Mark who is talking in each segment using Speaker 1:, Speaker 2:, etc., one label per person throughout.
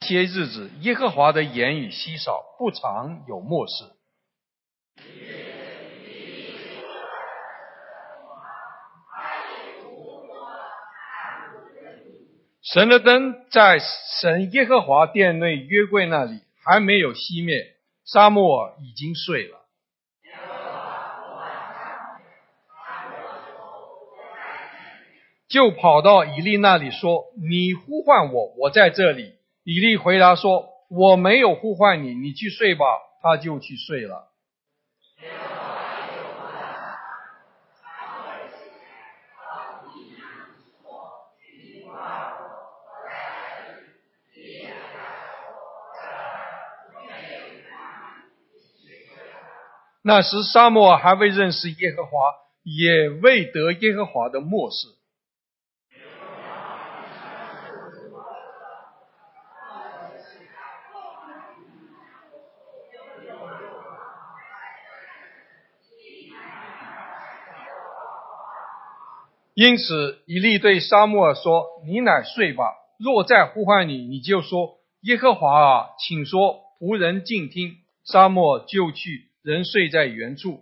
Speaker 1: 些日子，耶和华的言语稀少，不常有默示。神的灯在神耶和华殿内约柜那里还没有熄灭，撒母耳已经睡了。就跑到以利那里说，你呼唤我，我在这里。以利回答说，我没有呼唤你，你去睡吧。他就去睡了。那时撒母耳还未认识耶和华，也未得耶和华的默示。因此以利对撒母耳说，你乃睡吧，若再呼唤你，你就说，耶和华啊，请说，仆人静听。撒母耳就去，仍睡在原处。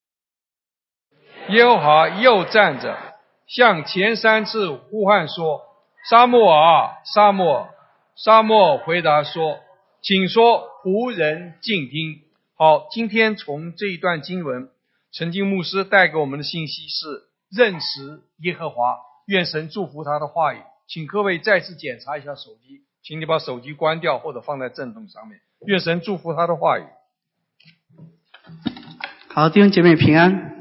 Speaker 1: 耶和华又站着，向前3次呼唤说，撒母耳啊，撒母耳。撒母耳回答说，请说，仆人静听。好，今天从这一段经文，陈经牧师带给我们的信息是认识耶和华，愿神祝福他的话语。请各位再次检查一下手机，请你把手机关掉或者放在震动上面。愿神祝福他的话语。
Speaker 2: 好，弟兄姐妹平安。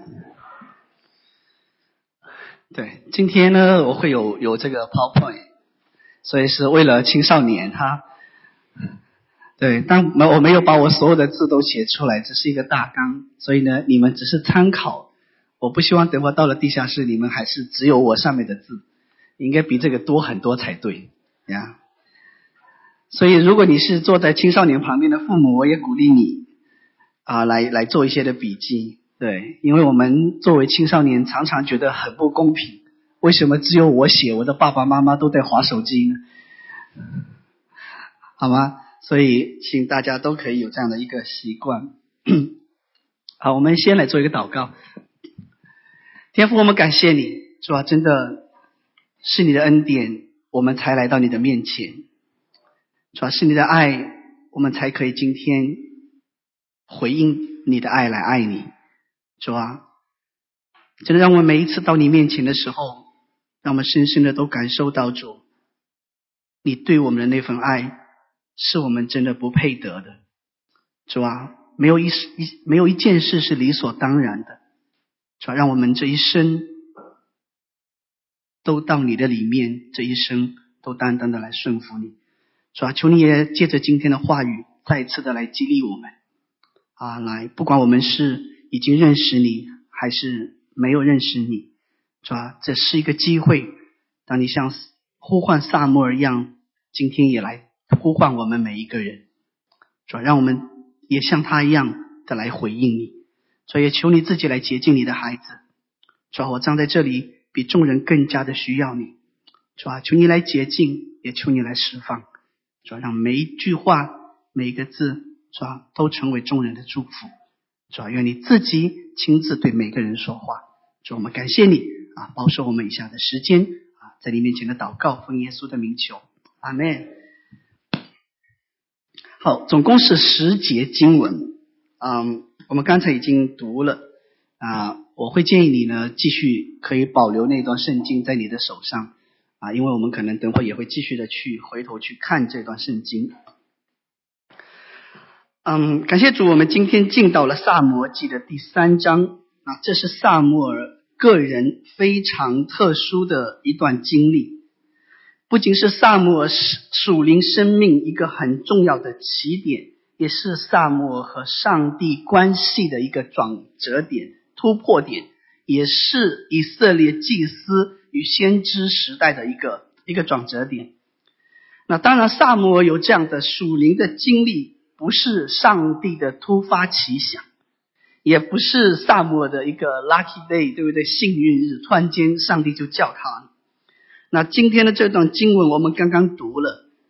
Speaker 2: 对，今天呢我会有这个 PowerPoint， 所以是为了青少年哈。对，当我没有把我所有的字都写出来，只是一个大纲，所以呢你们只是参考。我不希望等会到了地下室你们还是只有我上面的字，应该比这个多很多才对呀。所以如果你是坐在青少年旁边的父母，我也鼓励你来做一些的笔记。对，因为我们作为青少年常常觉得很不公平，为什么只有我写，我的爸爸妈妈都在滑手机呢？好吗？所以请大家都可以有这样的一个习惯。好，我们先来做一个祷告。天父，我们感谢你，主啊，真的是你的恩典，我们才来到你的面前。主啊，是你的爱，我们才可以今天回应你的爱来爱你。主啊，真的让我们每一次到你面前的时候，让我们深深的都感受到主你对我们的那份爱是我们真的不配得的。主啊，没有一件事是理所当然的。主啊，让我们这一生都到你的里面，这一生都单单的来顺服你。主啊，求你也借着今天的话语再一次的来激励我们来，不管我们是已经认识你还是没有认识你，主啊，这是一个机会，当你像呼唤撒母耳一样，今天也来呼唤我们每一个人。主啊，让我们也像他一样的来回应你。主啊，也求你自己来洁净你的孩子。主啊，我站在这里比众人更加的需要你。主啊，求你来洁净，也求你来释放。主啊，让每一句话每一个字，主啊，都成为众人的祝福。主啊，愿你自己亲自对每个人说话。主啊，我们感谢你保守我们以下的时间在你面前的祷告，奉耶稣的名求，阿们。好，总共是10节经文。我们刚才已经读了我会建议你呢继续可以保留那段圣经在你的手上因为我们可能等会也会继续的回头去看这段圣经。感谢主，我们今天进到了撒母耳记的第3章这是撒母耳个人非常特殊的一段经历，不仅是撒母耳属灵生命一个很重要的起点，也是撒母耳和上帝关系的一个转折点、突破点，也是以色列祭司与先知时代的一个转折点。那当然撒母耳有这样的属灵的经历，不是上帝的突发奇想，也不是撒母耳的一个 lucky day， 对不对？幸运日，突然间上帝就叫他。那今天的这段经文我们刚刚读了，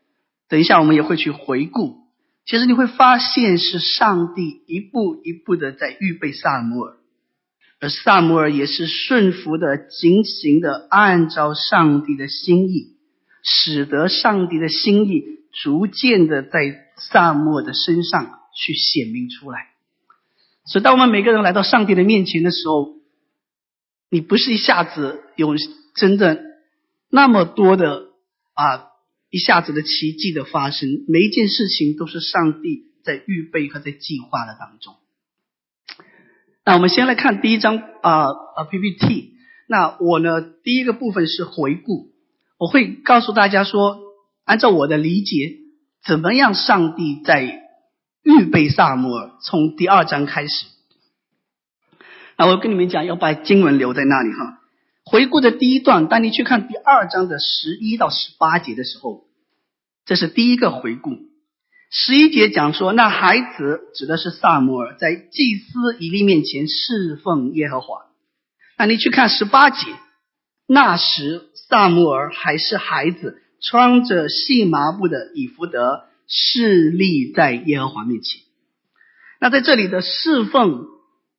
Speaker 2: 等一下我们也会去回顾，其实你会发现是上帝一步一步的在预备撒母耳，而撒母耳也是顺服的、警醒的，按照上帝的心意，使得上帝的心意逐渐的在撒母耳的身上去显明出来。所以当我们每个人来到上帝的面前的时候，你不是一下子有真正那么多的一下子的奇迹的发生，每一件事情都是上帝在预备和在计划的当中。那我们先来看第一章PPT。那我呢，第一个部分是回顾，我会告诉大家说，按照我的理解，怎么样上帝在预备撒母耳，从第2章开始。那我跟你们讲，要把经文留在那里哈。回顾的第一段，当你去看第2章的11到18节的时候，这是第一个回顾。11节讲说，那孩子指的是撒母耳，在祭司以利面前侍奉耶和华。那你去看18节，那时撒母耳还是孩子，穿着细麻布的以弗得，侍立在耶和华面前。那在这里的侍奉，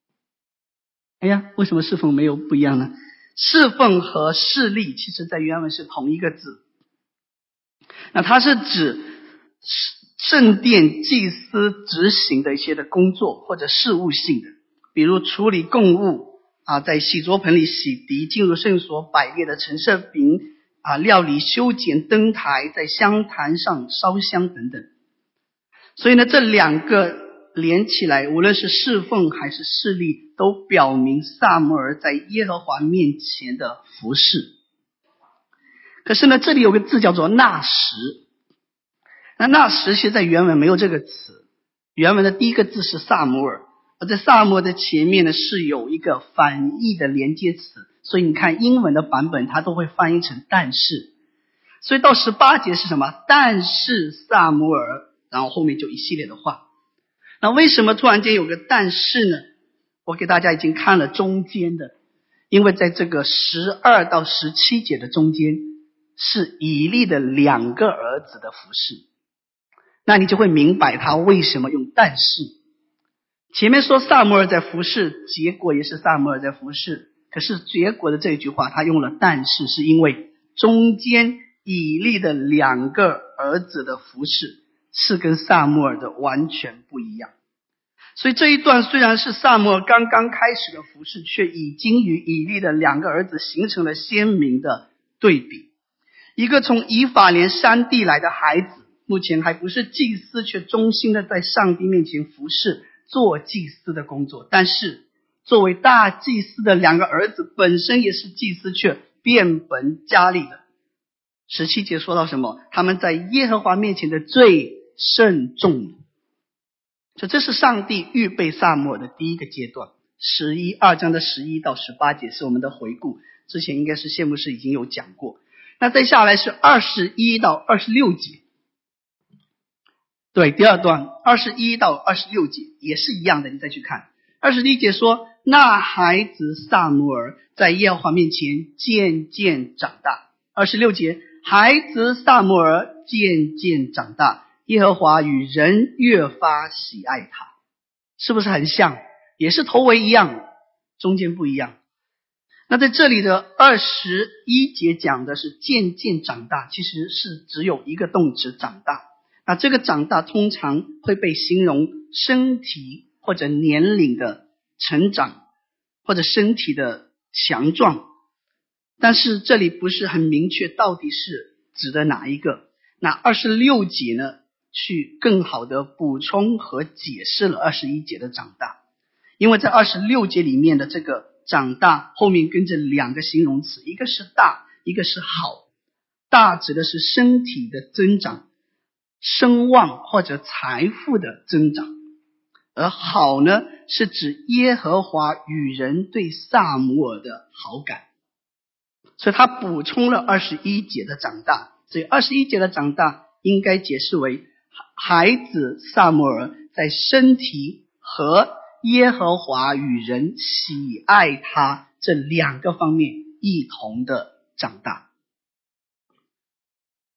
Speaker 2: 为什么侍奉没有不一样呢？侍奉和侍立其实在原文是同一个字。那它是指圣殿祭司执行的一些的工作或者事务性的，比如处理供物在洗濯盆里洗涤，进入圣所摆列的陈设饼料理修剪灯台，在香坛上烧香等等。所以呢，这两个连起来，无论是侍奉还是侍立，都表明撒母耳在耶和华面前的服侍。可是呢，这里有个字叫做那时。那时其实在原文没有这个词，原文的第一个字是撒母耳，而在撒母耳的前面呢是有一个反义的连接词，所以你看英文的版本它都会翻译成但是。所以到18节是什么？但是撒母耳，然后后面就一系列的话。那为什么突然间有个但是呢？我给大家已经看了中间的，因为在这个12到17节的中间是以利的2个儿子的服事，那你就会明白他为什么用但是。前面说撒母耳在服事，结果也是撒母耳在服事，可是结果的这一句话他用了但是，是因为中间以利的2个儿子的服事是跟撒母耳的完全不一样。所以这一段虽然是撒母耳刚刚开始的服事，却已经与以利的2个儿子形成了鲜明的对比。一个从以法莲山地来的孩子，目前还不是祭司，却忠心的在上帝面前服事，做祭司的工作。但是作为大祭司的2个儿子本身也是祭司，却变本加厉的。17节说到什么？他们在耶和华面前的罪甚重。这是上帝预备撒母耳的第一个阶段。2章的11到18节是我们的回顾，之前应该是谢牧师已经有讲过。那再下来是21到26节，对，第2段21到26节也是一样的，你再去看。21节说，那孩子撒母耳在耶和华面前渐渐长大。26节，孩子撒母耳渐渐长大，耶和华与人越发喜爱他。是不是很像？也是头尾一样，中间不一样。那在这里的21节讲的是渐渐长大，其实是只有一个动词长大。那这个长大通常会被形容身体或者年龄的成长，或者身体的强壮，但是这里不是很明确到底是指的哪一个。那26节呢，去更好的补充和解释了21节的长大。因为在26节里面的这个长大后面跟着2个形容词，一个是大，一个是好。大指的是身体的增长，声望或者财富的增长，而好呢是指耶和华与人对撒母耳的好感。所以他补充了21节的长大，所以21节的长大应该解释为孩子撒母耳在身体和耶和华与人喜爱他这2个方面一同的长大。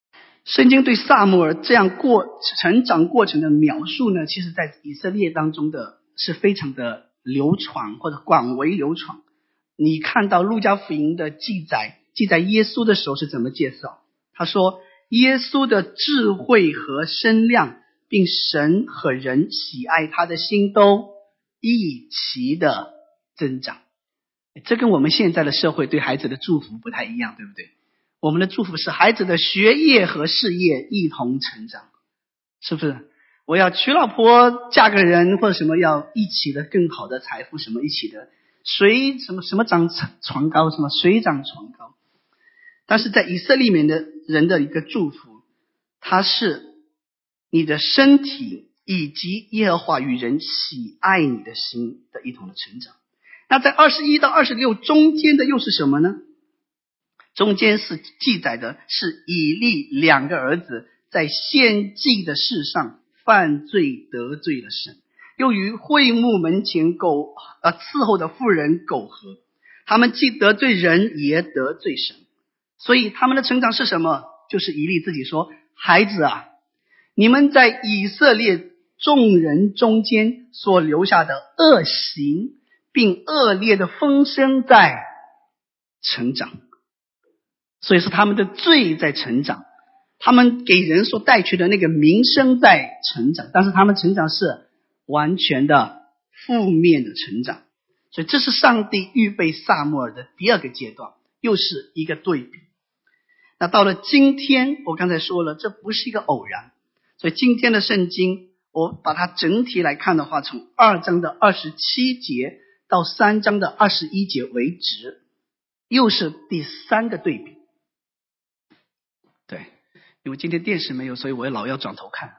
Speaker 2: 圣经对撒母耳这样成长过程的描述呢，其实在以色列当中的是非常的流传或者广为流传。你看到路加福音的记载耶稣的时候是怎么介绍？他说耶稣的智慧和身量，并神和人喜爱他的心都一齐的增长。这跟我们现在的社会对孩子的祝福不太一样，对不对？我们的祝福是孩子的学业和事业一同成长，是不是？我要娶老婆嫁个人或者什么，要一起的更好的财富，什么一起的什么长船高，什么水涨船高。但是在以色列里面的人的一个祝福，它是你的身体以及耶和华与人喜爱你的心的一同的成长。那在21到26中间的又是什么呢？中间是记载的是以利2个儿子在献祭的事上犯罪得罪了神，又于会幕门前伺候的妇人苟合，他们既得罪人也得罪神。所以他们的成长是什么？就是以利自己说，孩子啊，你们在以色列众人中间所留下的恶行并恶劣的风声在成长。所以说他们的罪在成长，他们给人所带去的那个名声在成长，但是他们成长是完全的负面的成长。所以这是上帝预备撒母耳的第二个阶段，又是一个对比。那到了今天，我刚才说了，这不是一个偶然，所以今天的圣经我把它整体来看的话，从2章的27节到3章的21节为止，又是第三个对比。对，因为今天电视没有，所以我老要转头看。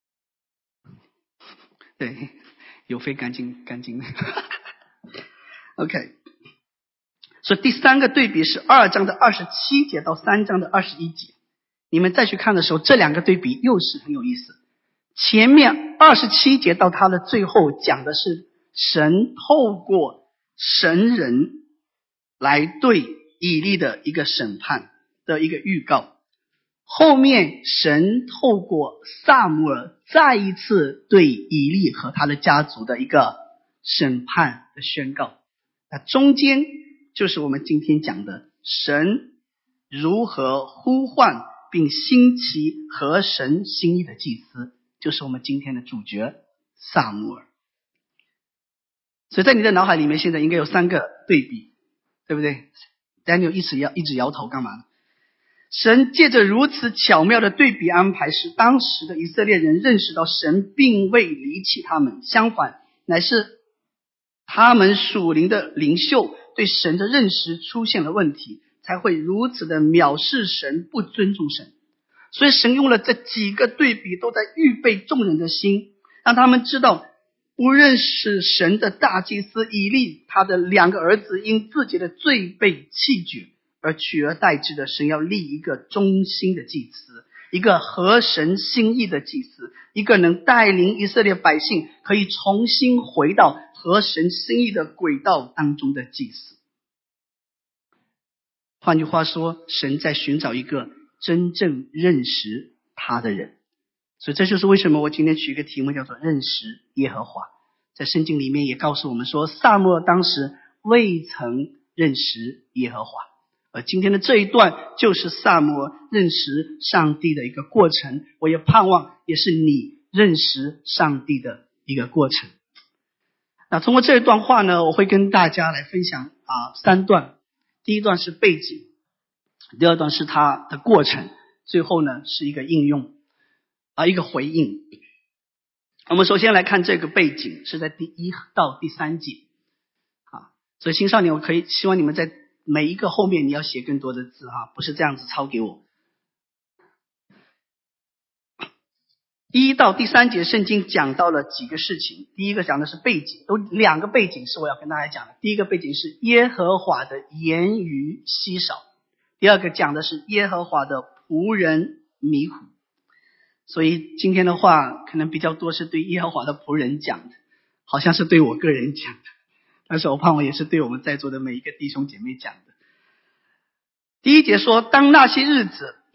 Speaker 2: 对，有非干净OK， 所以第三个对比是2章的27节到3章的21节。你们再去看的时候，这两个对比又是很有意思。前面27节到它的最后讲的是神透过神人来对以利的一个审判的一个预告，后面神透过撒母耳再一次对以利和他的家族的一个审判的宣告。那中间就是我们今天讲的神如何呼唤并兴起合神心意的祭司，就是我们今天的主角撒母耳。所以在你的脑海里面现在应该有3个对比，对不对？ Daniel 一直摇头干嘛呢？神借着如此巧妙的对比安排，使当时的以色列人认识到神并未离弃他们，相反乃是他们属灵的领袖对神的认识出现了问题，才会如此的藐视神，不尊重神。所以神用了这几个对比，都在预备众人的心，让他们知道不认识神的大祭司以利，他的2个儿子因自己的罪被弃绝，而取而代之的神要立一个忠心的祭司，一个合神心意的祭司，一个能带领以色列百姓可以重新回到合神心意的轨道当中的祭司。换句话说，神在寻找一个真正认识他的人。所以这就是为什么我今天取一个题目叫做认识耶和华。在圣经里面也告诉我们说，撒母耳当时未曾认识耶和华，而今天的这一段就是撒母耳认识上帝的一个过程。我也盼望也是你认识上帝的一个过程。那通过这一段话呢，我会跟大家来分享3段。第一段是背景，第二段是它的过程，最后呢是一个应用一个回应。我们首先来看这个背景，是在第1到第3节所以青少年我希望你们在每一个后面你要写更多的字不是这样子抄给我。1到第3节圣经讲到了几个事情。第一个讲的是背景，有2个背景是我要跟大家讲的。第一个背景是耶和华的言语稀少，第二个讲的是耶和华的仆人迷糊。所以今天的话可能比较多是对耶和华的仆人讲的，好像是对我个人讲的，但是我盼望也是对我们在座的每一个弟兄姐妹讲的。第1节说，当那些日子，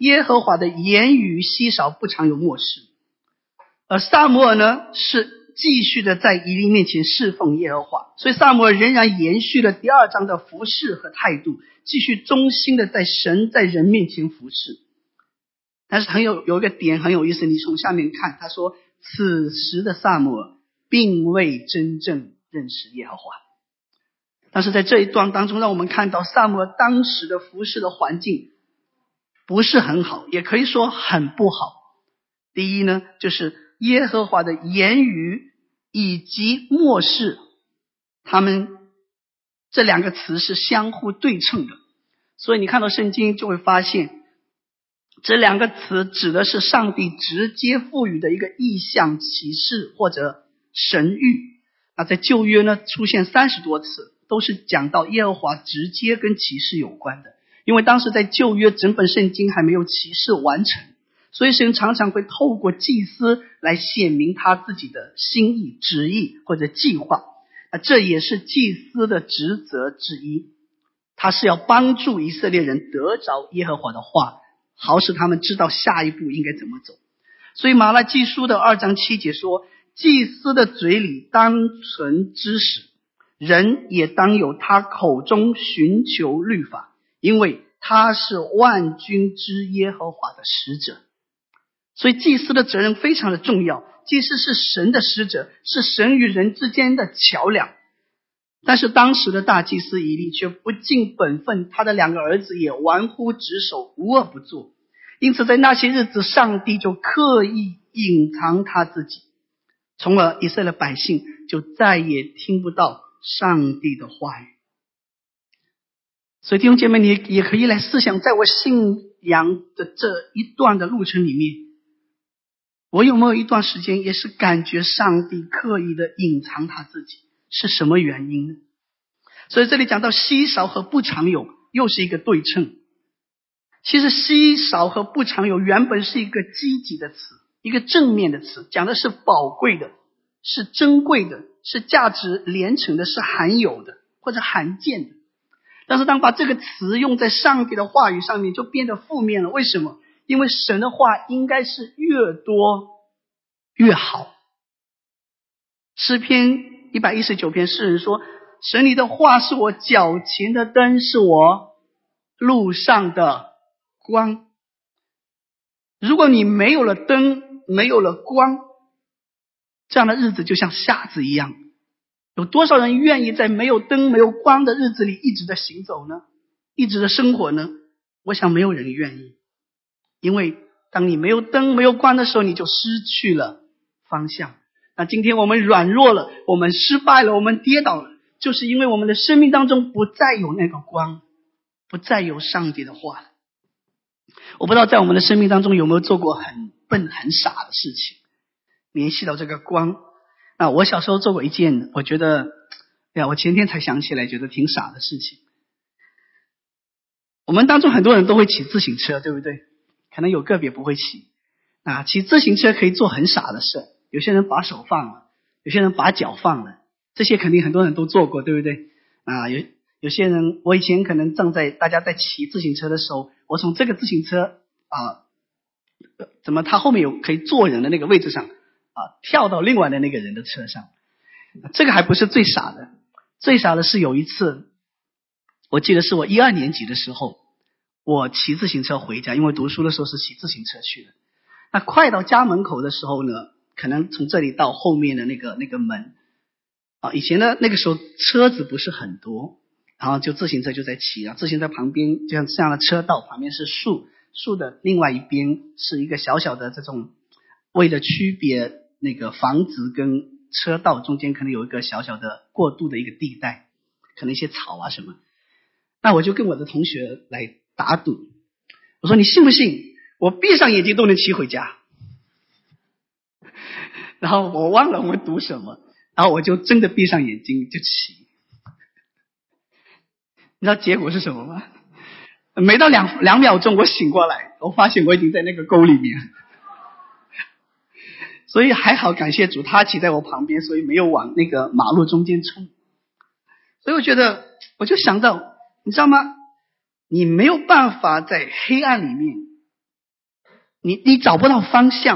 Speaker 2: 耶和华的言语稀少，不常有漠视。而撒母耳呢，是继续的在以利面前侍奉耶和华，所以撒母耳仍然延续了第2章的服事和态度，继续忠心的在神在人面前服事。但是有一个点很有意思，你从下面看，他说此时的撒母耳并未真正认识耶和华。但是在这一段当中，让我们看到撒母耳当时的服事的环境不是很好，也可以说很不好。第一呢，就是耶和华的言语以及漠视，他们这两个词是相互对称的。所以你看到圣经就会发现，这两个词指的是上帝直接赋予的一个意象、启示或者神谕。那在旧约呢，出现30多次，都是讲到耶和华直接跟启示有关的。因为当时在旧约整本圣经还没有启示完成，所以神常常会透过祭司来显明他自己的心意、旨意或者计划。那这也是祭司的职责之一，他是要帮助以色列人得着耶和华的话，好使他们知道下一步应该怎么走。所以马拉基书的2章7节说，祭司的嘴里当存知识，人也当有他口中寻求律法，因为他是万军之耶和华的使者。所以祭司的责任非常的重要，祭司是神的使者，是神与人之间的桥梁。但是当时的大祭司以利却不尽本分，他的2个儿子也玩忽职守，无恶不作。因此在那些日子，上帝就刻意隐藏他自己，从而以色列百姓就再也听不到上帝的话语。所以弟兄姐妹，你也可以来思想，在我信仰的这一段的路程里面，我有没有一段时间也是感觉上帝刻意的隐藏他自己？是什么原因呢？所以这里讲到稀少和不常有，又是一个对称。其实稀少和不常有原本是一个积极的词，一个正面的词，讲的是宝贵的，是珍贵的，是价值连城的，是罕有的或者罕见的。但是当把这个词用在上帝的话语上面，就变得负面了。为什么？因为神的话应该是越多越好。诗篇119篇，诗人说，神你的话是我脚前的灯，是我路上的光。如果你没有了灯，没有了光，这样的日子就像瞎子一样。有多少人愿意在没有灯没有光的日子里一直的行走呢？一直的生活呢？我想没有人愿意。因为当你没有灯没有光的时候，你就失去了方向。那今天我们软弱了，我们失败了，我们跌倒了，就是因为我们的生命当中不再有那个光，不再有上帝的话了。我不知道在我们的生命当中有没有做过很笨很傻的事情，联系到这个光。那我小时候做过一件，我觉得我前天才想起来觉得挺傻的事情。我们当中很多人都会骑自行车，对不对？可能有个别不会骑。骑自行车可以做很傻的事，有些人把手放了，有些人把脚放了，这些肯定很多人都做过，对不对？有些人，我以前可能大家在骑自行车的时候，我从这个自行车他后面有可以坐人的那个位置上跳到另外的那个人的车上。这个还不是最傻的，最傻的是有一次，我记得是我12年级的时候，我骑自行车回家，因为读书的时候是骑自行车去的。那快到家门口的时候呢，可能从这里到后面的那个门以前呢那个时候车子不是很多，然后就自行车就在骑，自行车旁边就像这样的车道旁边是树，树的另外一边是一个小小的这种，为了区别那个房子跟车道中间可能有一个小小的过渡的一个地带，可能一些草什么。那我就跟我的同学来打赌，我说你信不信我闭上眼睛都能骑回家。然后我忘了我们赌什么，然后我就真的闭上眼睛就骑。你知道结果是什么吗？没到两秒钟我醒过来，我发现我已经在那个沟里面。所以还好，感谢主，他骑在我旁边，所以没有往那个马路中间冲。所以我就想到，你知道吗？你没有办法在黑暗里面你找不到方向。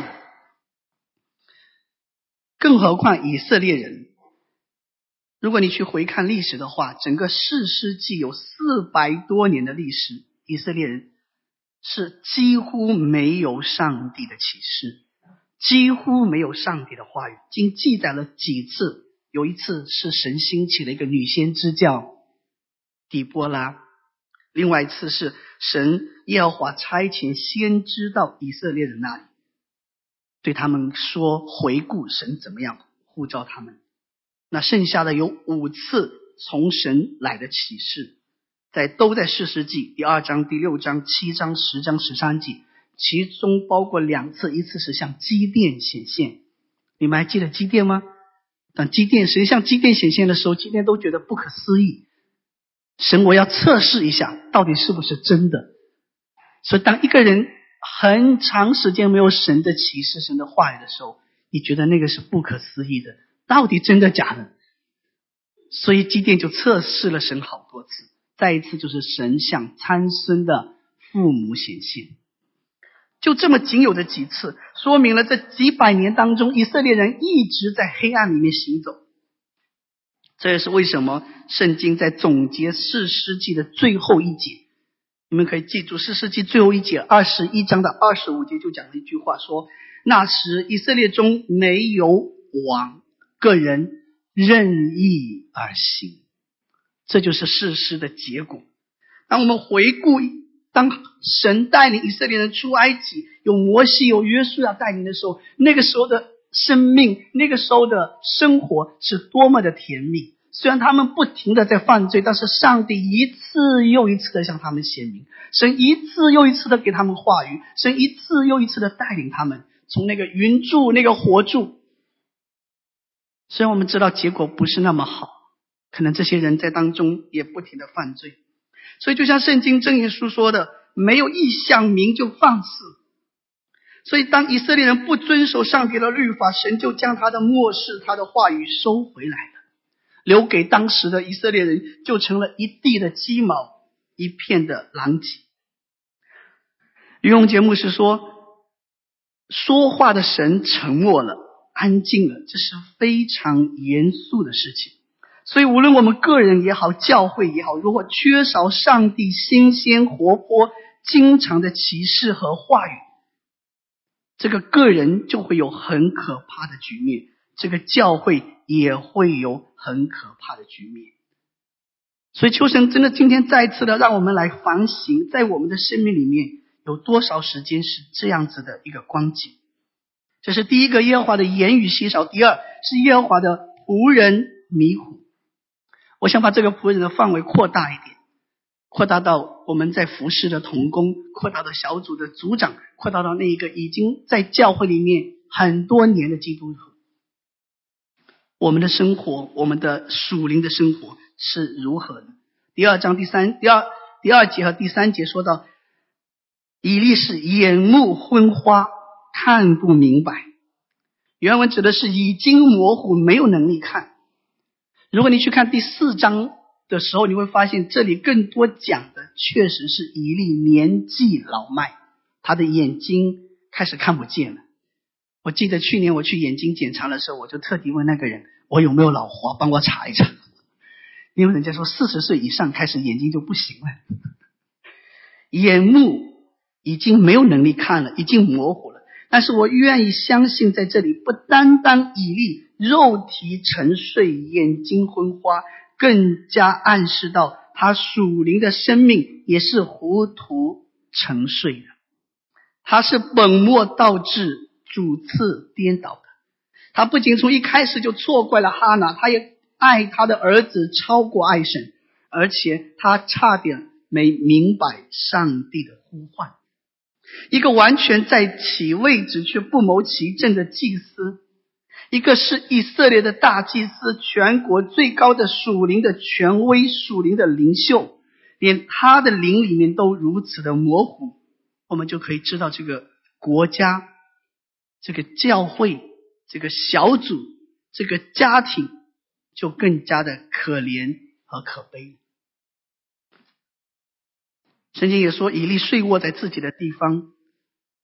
Speaker 2: 更何况以色列人，如果你去回看历史的话，整个士师记有400多年的历史，以色列人是几乎没有上帝的启示，几乎没有上帝的话语。经记载了几次，有一次是神兴起了一个女先知叫底波拉，另外一次是神耶和华差遣先知到以色列人那里，对他们说回顾神怎么样呼召他们。那剩下的有5次从神来的启示，都在士师记第2章、第6章、7章、10章、13节，其中包括2次，一次是向基甸显现。你们还记得基甸吗？当神向基甸显现的时候，基甸都觉得不可思议，神我要测试一下到底是不是真的。所以当一个人很长时间没有神的启示、神的话语的时候，你觉得那个是不可思议的，到底真的假的？所以基甸就测试了神好多次。再一次就是神向参孙的父母显现，就这么仅有的几次，说明了这几百年当中以色列人一直在黑暗里面行走。这也是为什么圣经在总结士师记的最后一节，你们可以记住士师记最后一节21章的25节就讲了一句话，说那时以色列中没有王，个人任意而行。这就是士师的结果。当我们回顾当神带领以色列人出埃及，有摩西有约书亚带领的时候，那个时候的生命，那个时候的生活是多么的甜蜜。虽然他们不停的在犯罪，但是上帝一次又一次的向他们显明，神一次又一次的给他们话语，神一次又一次的带领他们从那个云柱那个火柱。虽然我们知道结果不是那么好，可能这些人在当中也不停的犯罪。所以就像圣经箴言书说的，没有异象民就放肆。所以当以色列人不遵守上帝的律法，神就将他的默示他的话语收回来了，留给当时的以色列人就成了一地的鸡毛，一片的狼藉。于永杰牧师说，说话的神沉默了，安静了，这是非常严肃的事情。所以无论我们个人也好，教会也好，如果缺少上帝新鲜活泼经常的启示和话语，这个个人就会有很可怕的局面，这个教会也会有很可怕的局面。所以求神真的今天再次的让我们来反省，在我们的生命里面有多少时间是这样子的一个光景。这是第一个，耶和华的言语稀少；第二是耶和华的仆人迷糊。我想把这个仆人的范围扩大一点，扩大到我们在服侍的同工，扩大到小组的组长，扩大到那一个已经在教会里面很多年的基督徒。我们的生活，我们的属灵的生活是如何的？第二章第二节和第3节说到，以利是眼目昏花，看不明白。原文指的是已经模糊，没有能力看。如果你去看第4章的时候，你会发现这里更多讲的确实是以利年纪老迈，他的眼睛开始看不见了。我记得去年我去眼睛检查的时候，我就特地问那个人，我有没有老花，帮我查一查。因为人家说40岁以上开始眼睛就不行了，眼目已经没有能力看了，已经模糊了。但是我愿意相信，在这里不单单以利肉体沉睡，眼睛昏花，更加暗示到他属灵的生命也是糊涂沉睡的，他是本末倒置，主次颠倒的。他不仅从一开始就错怪了哈拿，他也爱他的儿子超过爱神，而且他差点没明白上帝的呼唤。一个完全在其位置却不谋其政的祭司，一个是以色列的大祭司，全国最高的属灵的权威，属灵的领袖，连他的灵里面都如此的模糊，我们就可以知道这个国家，这个教会，这个小组，这个家庭就更加的可怜和可悲。圣经也说，以利睡卧在自己的地方，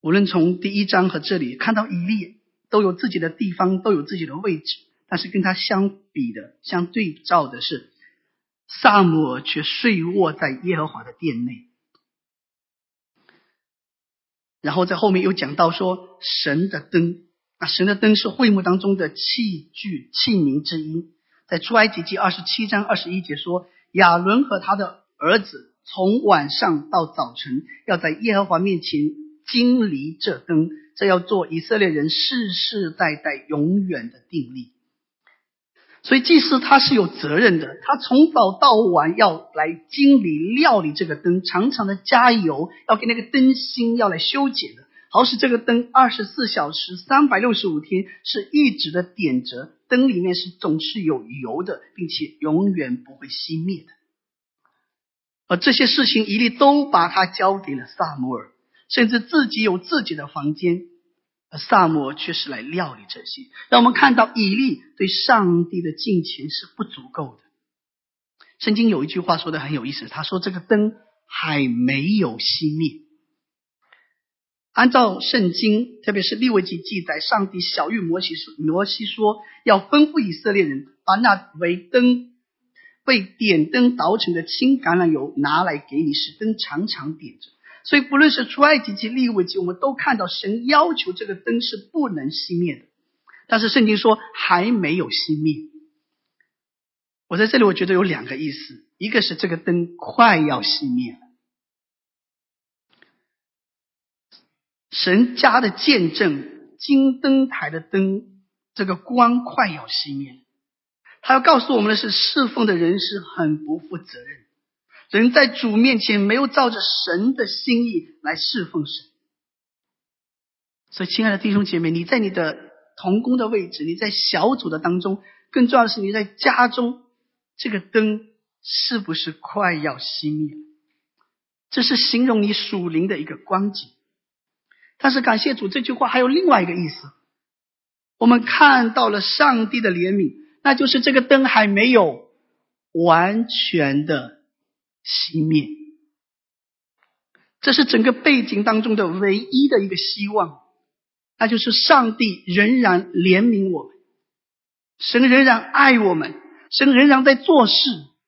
Speaker 2: 无论从第1章和这里看到以利都有自己的地方，都有自己的位置，但是跟他相比的相对照的是，撒母耳却睡卧在耶和华的殿内。然后在后面又讲到说神的灯，神的灯是会幕当中的器具器皿之一。在出埃及记27章21节说，亚伦和他的儿子从晚上到早晨要在耶和华面前经离这灯，这要做以色列人世世代代永远的定例。所以祭司他是有责任的，他从早到晚要来经理料理这个灯，常常的加油，要给那个灯芯要来修剪的，好使这个灯24小时365天是一直的点着，灯里面是总是有油的，并且永远不会熄灭的。而这些事情以利都把他交给了撒母耳，甚至自己有自己的房间，而撒母耳却是来料理这些，让我们看到以利对上帝的敬虔是不足够的。圣经有一句话说得很有意思，他说这个灯还没有熄灭。按照圣经特别是利未记记载，上帝晓谕摩西说要吩咐以色列人把那为点灯捣成的青橄榄油拿来给你，使灯常常点着。所以不论是出埃及记利未记，我们都看到神要求这个灯是不能熄灭的，但是圣经说还没有熄灭。我在这里我觉得有2个意思，一个是这个灯快要熄灭了，神家的见证金灯台的灯这个光快要熄灭了，他要告诉我们的是侍奉的人是很不负责任，人在主面前没有照着神的心意来侍奉神。所以亲爱的弟兄姐妹，你在你的同工的位置，你在小组的当中，更重要的是你在家中，这个灯是不是快要熄灭了？这是形容你属灵的一个光景。但是感谢主，这句话还有另外一个意思，我们看到了上帝的怜悯，那就是这个灯还没有完全的熄灭。这是整个背景当中的唯一的一个希望，那就是上帝仍然怜悯我们，神仍然爱我们，神仍然在做事。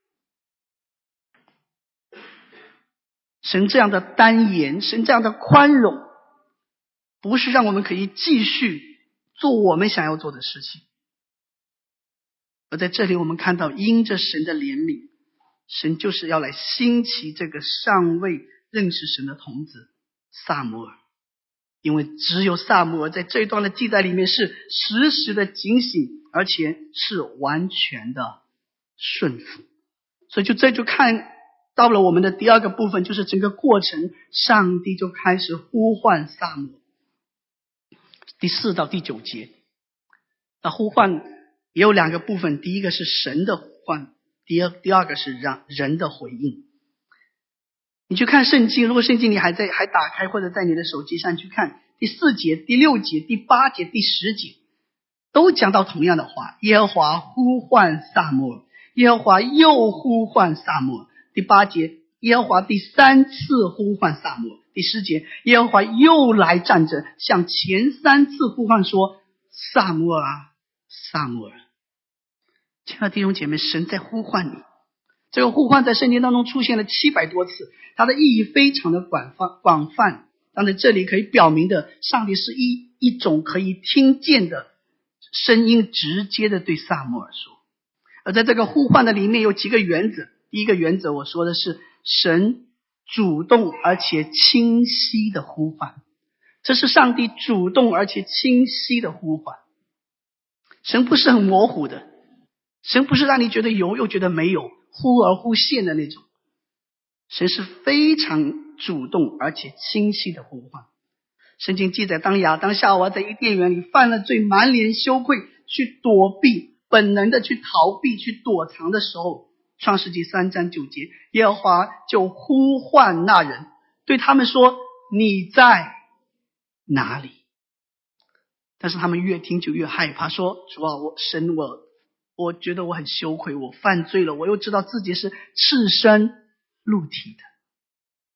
Speaker 2: 神这样的单言，神这样的宽容，不是让我们可以继续做我们想要做的事情。而在这里我们看到，因着神的怜悯，神就是要来兴起这个尚未认识神的童子撒母耳，因为只有撒母耳在这一段的记载里面是时时的警醒，而且是完全的顺服。所以这就看到了我们的第2个部分，就是整个过程上帝就开始呼唤撒母耳。第4到第9节，那呼唤也有2个部分，第一个是神的呼唤，第二个是让人的回应。你去看圣经，如果圣经你还打开，或者在你的手机上去看，第4节、第6节、第8节、第10节都讲到同样的话，耶和华呼唤撒母耳，耶和华又呼唤撒母耳。第8节，耶和华第3次呼唤撒母耳。第10节，耶和华又来站着，向前3次呼唤说，撒母耳啊，撒母耳。亲爱的弟兄姐妹，神在呼唤你。这个呼唤在圣经当中出现了700多次，它的意义非常的广泛。但在这里可以表明的，上帝是一种可以听见的声音，直接的对撒母耳说。而在这个呼唤的里面有几个原则。第一个原则我说的是神主动而且清晰的呼唤，这是上帝主动而且清晰的呼唤。神不是很模糊的，神不是让你觉得有又觉得没有，忽而忽现的那种。神是非常主动而且清晰的呼唤。圣经记载，当亚当夏娃在伊甸园里犯了罪，满脸羞愧，去躲避，本能的去逃避，去躲藏的时候，创世纪3章9节，耶和华就呼唤那人，对他们说，你在哪里？但是他们越听就越害怕，说，主啊，我觉得我很羞愧，我犯罪了，我又知道自己是赤身露体的。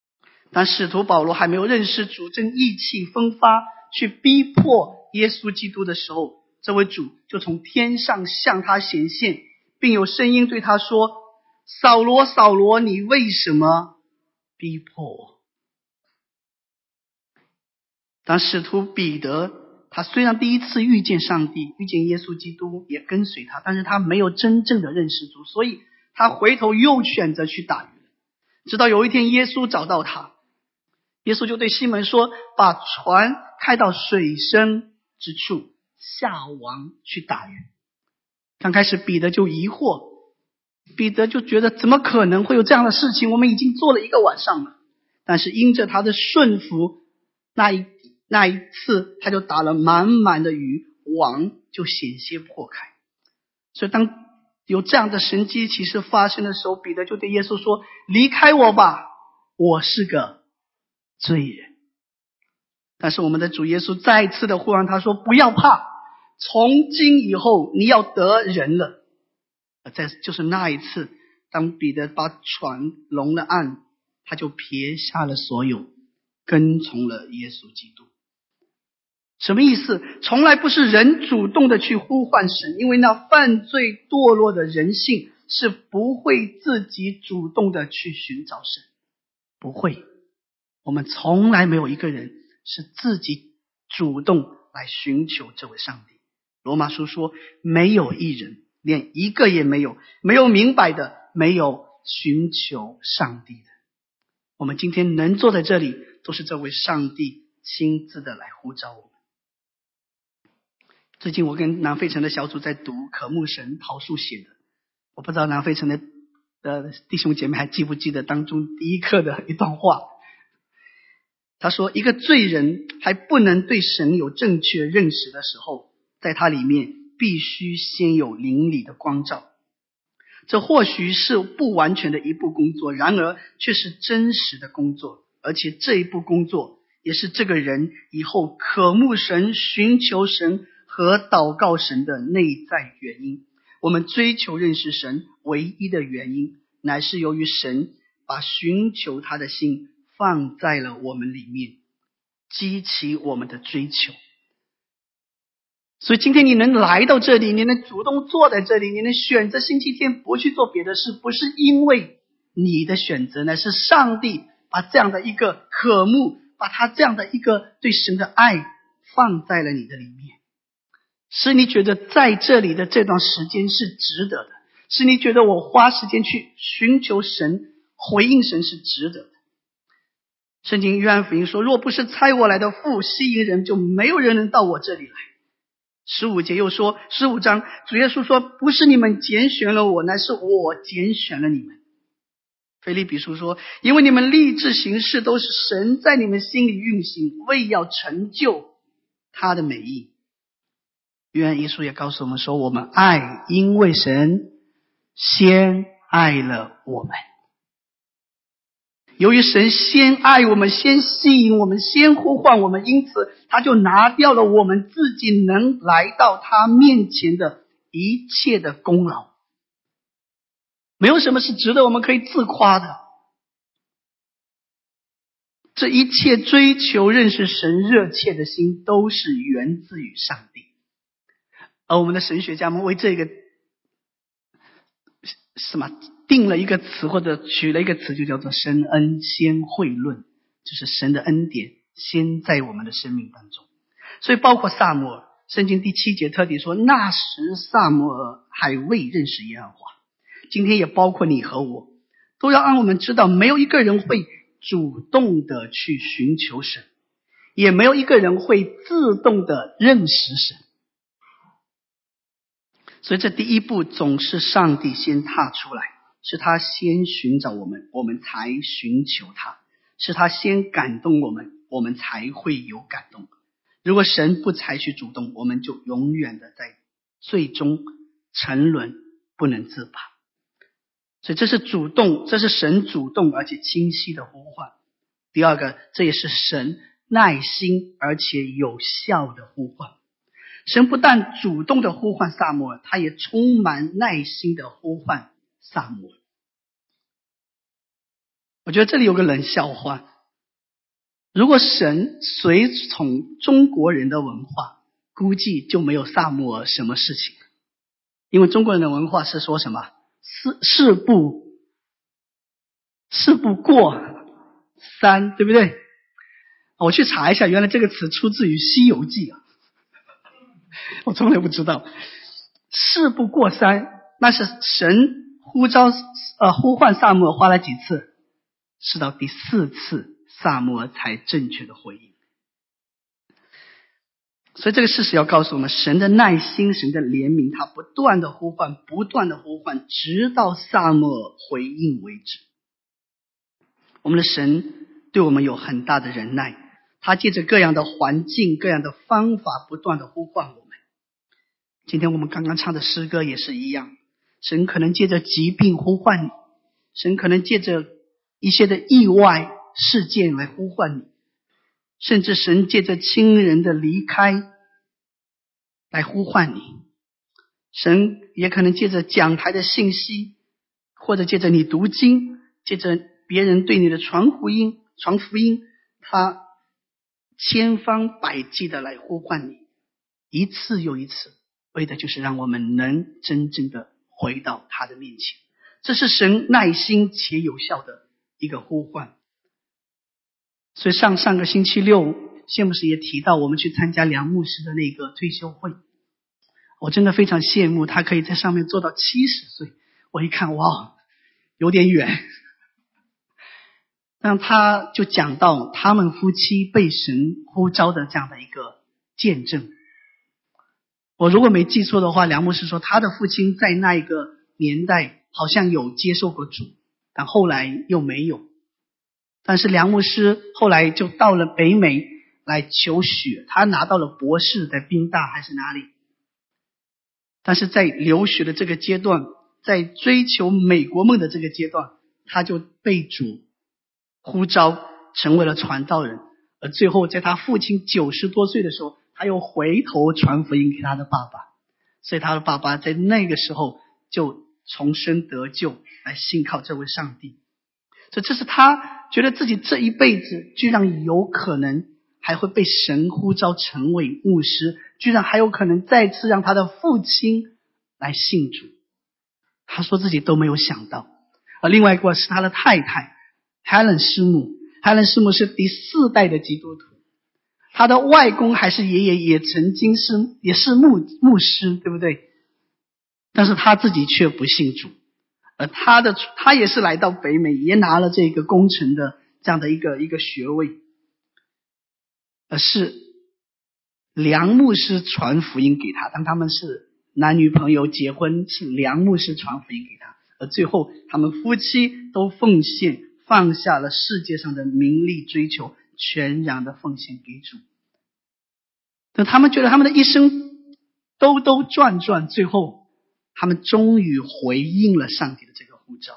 Speaker 2: 当使徒保罗还没有认识主，正意气风发去逼迫耶稣基督的时候，这位主就从天上向他显现，并有声音对他说：扫罗，扫罗，你为什么逼迫我？当使徒彼得，他虽然第一次遇见上帝，遇见耶稣基督，也跟随他，但是他没有真正的认识主，所以他回头又选择去打鱼。直到有一天耶稣找到他，耶稣就对西门说：把船开到水深之处，下网去打鱼。刚开始彼得就疑惑，彼得就觉得怎么可能会有这样的事情，我们已经做了一个晚上了。但是因着他的顺服，那一次他就打了满满的鱼，网就险些破开。所以当有这样的神迹奇事发生的时候，彼得就对耶稣说：离开我吧，我是个罪人。但是我们的主耶稣再次的呼唤他说：不要怕，从今以后你要得人了。就是那一次，当彼得把船拢了岸，他就撇下了所有，跟从了耶稣基督。什么意思？从来不是人主动的去呼唤神，因为那犯罪堕落的人性是不会自己主动的去寻找神，不会。我们从来没有一个人是自己主动来寻求这位上帝。罗马书说，没有一人，连一个也没有，没有明白的，没有寻求上帝的。我们今天能坐在这里，都是这位上帝亲自的来呼召我们。最近我跟南费城的小组在读渴慕神陶树写的，我不知道南费城的弟兄姐妹还记不记得当中第一课的一段话。他说，一个罪人还不能对神有正确认识的时候，在他里面必须先有灵里的光照。这或许是不完全的一步工作，然而却是真实的工作，而且这一步工作也是这个人以后渴慕神、寻求神和祷告神的内在原因。我们追求认识神唯一的原因，乃是由于神把寻求他的心放在了我们里面，激起我们的追求。所以今天你能来到这里，你能主动坐在这里，你能选择星期天不去做别的事，不是因为你的选择，乃是上帝把这样的一个渴慕，把他这样的一个对神的爱放在了你的里面，使你觉得在这里的这段时间是值得的，使你觉得我花时间去寻求神、回应神是值得的。圣经约翰福音说，若不是差我来的父吸引人，就没有人能到我这里来。15节又说，15章主耶稣说，不是你们拣选了我，乃是我拣选了你们。腓立比书说，因为你们立志行事都是神在你们心里运行，为要成就他的美意。约翰一书也告诉我们说，我们爱，因为神先爱了我们。由于神先爱我们，先吸引我们，先呼唤我们，因此他就拿掉了我们自己能来到他面前的一切的功劳。没有什么是值得我们可以自夸的。这一切追求认识神热切的心，都是源自于上帝。而我们的神学家们为这个定了一个词，或者取了一个词，就叫做神恩先会论，就是神的恩典先在我们的生命当中。所以包括撒母耳，圣经第7节特地说，那时撒母耳还未认识耶和华。今天也包括你和我，都要让我们知道，没有一个人会主动的去寻求神，也没有一个人会自动的认识神。所以这第一步总是上帝先踏出来，是他先寻找我们，我们才寻求他，是他先感动我们，我们才会有感动。如果神不采取主动，我们就永远的在最终沉沦，不能自拔。所以这是主动，这是神主动而且清晰的呼唤。第二个，这也是神耐心而且有效的呼唤。神不但主动的呼唤撒母耳，他也充满耐心的呼唤撒母耳。我觉得这里有个冷笑话， 如果神随从中国人的文化，估计就没有撒母耳什么事情。因为中国人的文化是说什么？事不过三，对不对？我去查一下，原来这个词出自于《西游记》啊，我从来不知道。事不过三，那是神呼唤撒母耳花了几次？是到第4次，撒母耳才正确的回应。所以这个事实要告诉我们，神的耐心，神的怜悯，他不断的呼唤，直到撒母耳回应为止。我们的神对我们有很大的忍耐，他借着各样的环境，各样的方法，不断的呼唤我们。今天我们刚刚唱的诗歌也是一样，神可能借着疾病呼唤你，神可能借着一些的意外事件来呼唤你，甚至神借着亲人的离开来呼唤你，神也可能借着讲台的信息，或者借着你读经，借着别人对你的传福音，他千方百计的来呼唤你，一次又一次，为的就是让我们能真正的回到他的面前。这是神耐心且有效的一个呼唤。所以上个星期六，谢牧师也提到我们去参加梁牧师的那个退休会，我真的非常羡慕他可以在上面做到70岁。我一看，哇，有点远。那他就讲到他们夫妻被神呼召的这样的一个见证。我如果没记错的话，梁牧师说他的父亲在那一个年代好像有接受过主，但后来又没有。但是梁牧师后来就到了北美来求学，他拿到了博士，在宾大还是哪里。但是在留学的这个阶段，在追求美国梦的这个阶段，他就被主呼召成为了传道人，而最后在他父亲90多岁的时候，他又回头传福音给他的爸爸，所以他的爸爸在那个时候就重生得救，来信靠这位上帝。所以这是他觉得自己这一辈子居然有可能还会被神呼召成为牧师，居然还有可能再次让他的父亲来信主，他说自己都没有想到。而另外一个是他的太太Helen 师母是第4代的基督徒，他的外公还是爷爷也曾经也是牧师，对不对？但是他自己却不信主，而他也是来到北美，也拿了这个工程的这样的一个学位，而是梁牧师传福音给他，当他们是男女朋友结婚，是梁牧师传福音给他，而最后他们夫妻都奉献，放下了世界上的名利追求，全然的奉献给主。等他们觉得他们的一生兜兜转转，最后他们终于回应了上帝的这个呼召。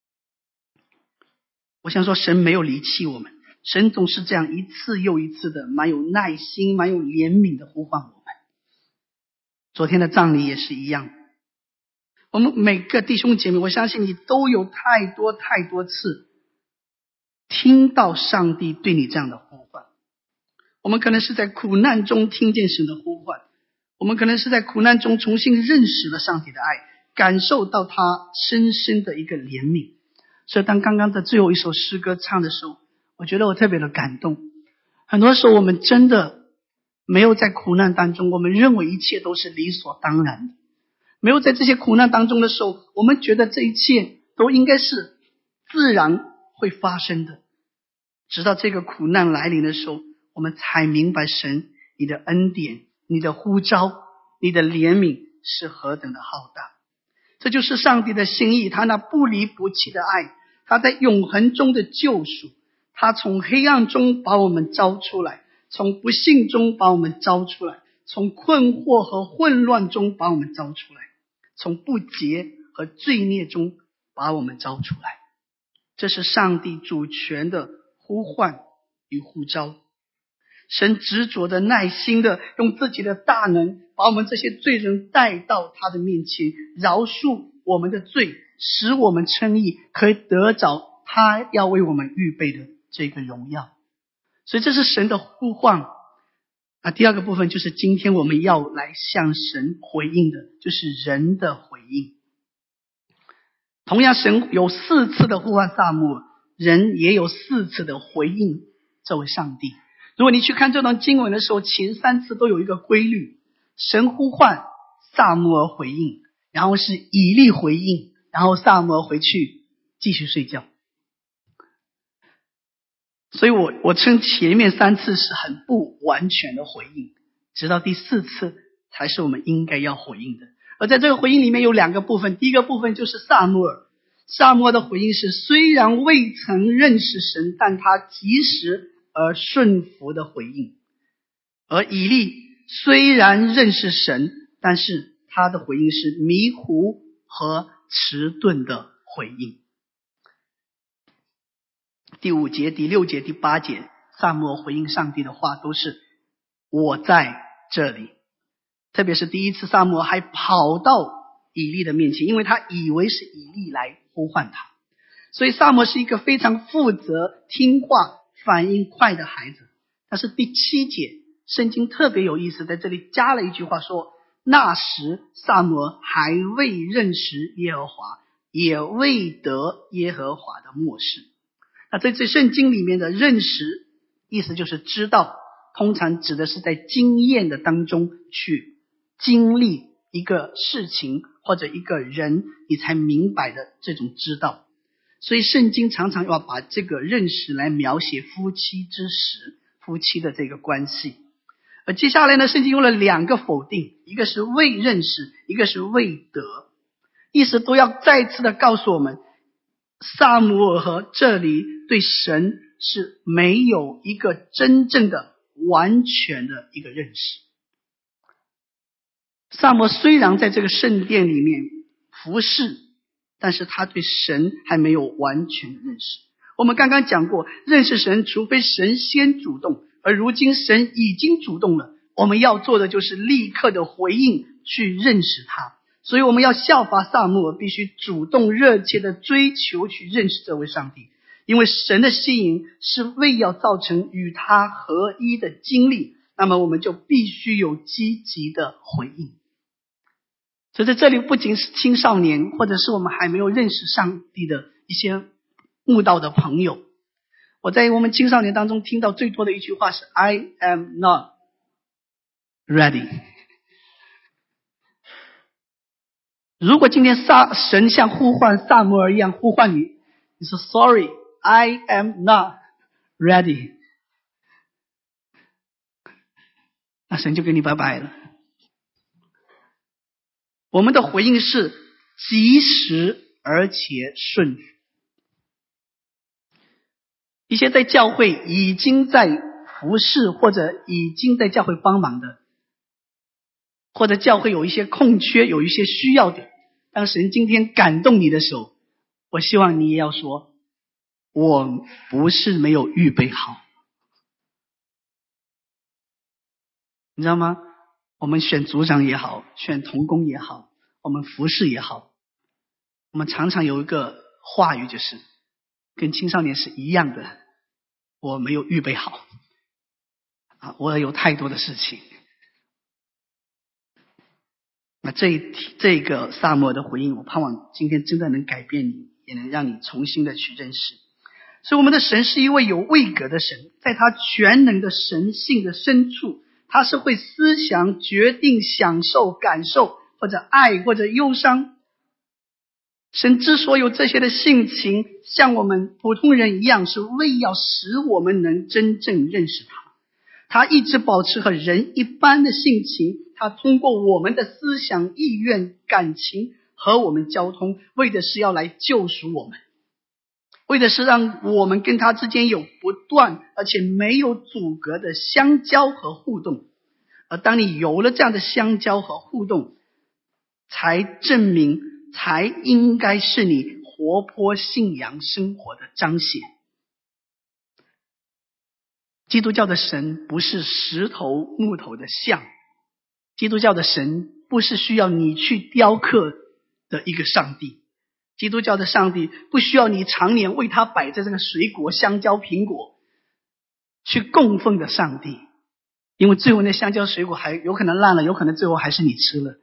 Speaker 2: 我想说，神没有离弃我们，神总是这样一次又一次的蛮有耐心蛮有怜悯的呼唤我们。昨天的葬礼也是一样，我们每个弟兄姐妹，我相信你都有太多次听到上帝对你这样的呼唤。我们可能是在苦难中听见神的呼唤，我们可能是在苦难中重新认识了上帝的爱，感受到他深深的一个怜悯。所以当刚刚的最后一首诗歌唱的时候，我觉得我特别的感动。很多时候我们真的没有在苦难当中，我们认为一切都是理所当然的，没有在这些苦难当中的时候，我们觉得这一切都应该是自然会发生的。直到这个苦难来临的时候，我们才明白神你的恩典，你的呼召，你的怜悯是何等的浩大。这就是上帝的心意，他那不离不弃的爱，他在永恒中的救赎，他从黑暗中把我们招出来，从不幸中把我们招出来，从困惑和混乱中把我们招出来，从不洁和罪孽中把我们招出来。这是上帝主权的呼唤与呼召。神执着的耐心的用自己的大能把我们这些罪人带到他的面前，饶恕我们的罪，使我们称义，可以得着他要为我们预备的这个荣耀。 所以这是神的呼唤。第二个部分就是今天我们要来向神回应的，就是人的回应。同样神有4次的呼唤撒母耳，人也有4次的回应这位上帝。如果你去看这段经文的时候，前3次都有一个规律，神呼唤，撒母耳回应，然后是以利回应，然后撒母耳回去继续睡觉。所以我称前面3次是很不完全的回应，直到第4次才是我们应该要回应的。而在这个回应里面有2个部分，第一个部分就是撒母耳的回应是虽然未曾认识神，但他及时而顺服的回应。而以利虽然认识神，但是他的回应是迷糊和迟钝的回应。第5节、第6节、第8节，撒母耳回应上帝的话都是我在这里。特别是第一次撒母耳还跑到以利的面前，因为他以为是以利来呼唤他。所以撒母耳是一个非常负责、听话、反应快的孩子。但是第7节圣经特别有意思，在这里加了一句话说，那时撒母耳还未认识耶和华，也未得耶和华的默示。那在这圣经里面的认识意思就是知道，通常指的是在经验的当中去经历一个事情或者一个人，你才明白的这种知道。所以圣经常常要把这个认识来描写夫妻之实，夫妻的这个关系。而接下来呢，圣经用了2个否定，一个是未认识，一个是未得，意思都要再次的告诉我们，撒母耳和这里对神是没有一个真正的完全的一个认识。撒母耳虽然在这个圣殿里面服侍，但是他对神还没有完全的认识。我们刚刚讲过，认识神除非神先主动，而如今神已经主动了，我们要做的就是立刻的回应去认识他。所以我们要效法撒母耳，必须主动热切的追求去认识这位上帝，因为神的吸引是为要造成与他合一的经历，那么我们就必须有积极的回应。所以在这里不仅是青少年，或者是我们还没有认识上帝的一些慕道的朋友，我在我们青少年当中听到最多的一句话是 I am not ready。 如果今天神像呼唤撒母耳一样呼唤你，你说 Sorry, I am not ready， 那神就跟你拜拜了。我们的回应是及时而且顺服。一些在教会已经在服侍，或者已经在教会帮忙的，或者教会有一些空缺，有一些需要的，当神今天感动你的时候，我希望你也要说，我不是没有预备好。你知道吗？我们选组长也好，选同工也好，我们服侍也好，我们常常有一个话语，就是跟青少年是一样的，我没有预备好我有太多的事情。那这个撒母耳的回应，我盼望今天真的能改变你，也能让你重新的去认识。所以我们的神是一位有位格的神，在他全能的神性的深处，他是会思想、决定、享受、感受，或者爱，或者忧伤。神之所以有这些的性情，像我们普通人一样，是为要使我们能真正认识他。他一直保持和人一般的性情，他通过我们的思想、意愿、感情和我们交通，为的是要来救赎我们，为的是让我们跟他之间有不断而且没有阻隔的相交和互动。而当你有了这样的相交和互动，才证明，才应该是你活泼信仰生活的彰显。基督教的神不是石头木头的像，基督教的神不是需要你去雕刻的一个上帝，基督教的上帝不需要你常年为他摆在这个水果、香蕉、苹果去供奉的上帝，因为最后那香蕉水果还有可能烂了，有可能最后还是你吃了。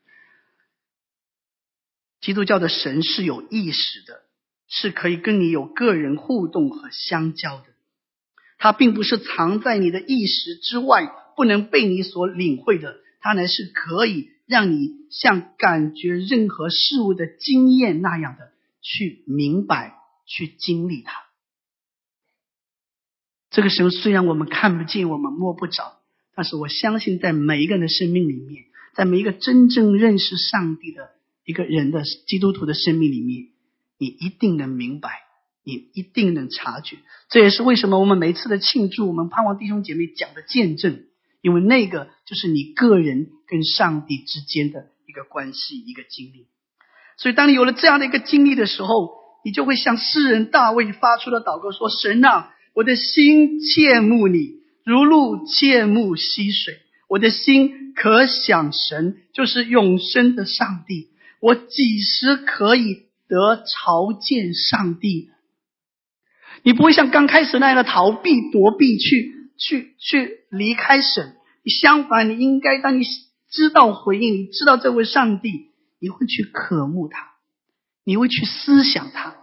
Speaker 2: 基督教的神是有意识的，是可以跟你有个人互动和相交的，它并不是藏在你的意识之外，不能被你所领会的，它乃是可以让你像感觉任何事物的经验那样的去明白，去经历它。这个神虽然我们看不见，我们摸不着，但是我相信在每一个人的生命里面，在每一个真正认识上帝的一个人的基督徒的生命里面，你一定能明白，你一定能察觉。这也是为什么我们每一次的庆祝，我们盼望弟兄姐妹讲的见证，因为那个就是你个人跟上帝之间的一个关系，一个经历。所以当你有了这样的一个经历的时候，你就会像诗人大卫发出的祷告说，神啊，我的心切慕你，如鹿切慕溪水，我的心可想神，就是永生的上帝，我几时可以得朝见上帝呢？你不会像刚开始那样的逃避躲避去离开神，你相反，你应该当你知道回应，你知道这位上帝，你会去渴慕他，你会去思想他，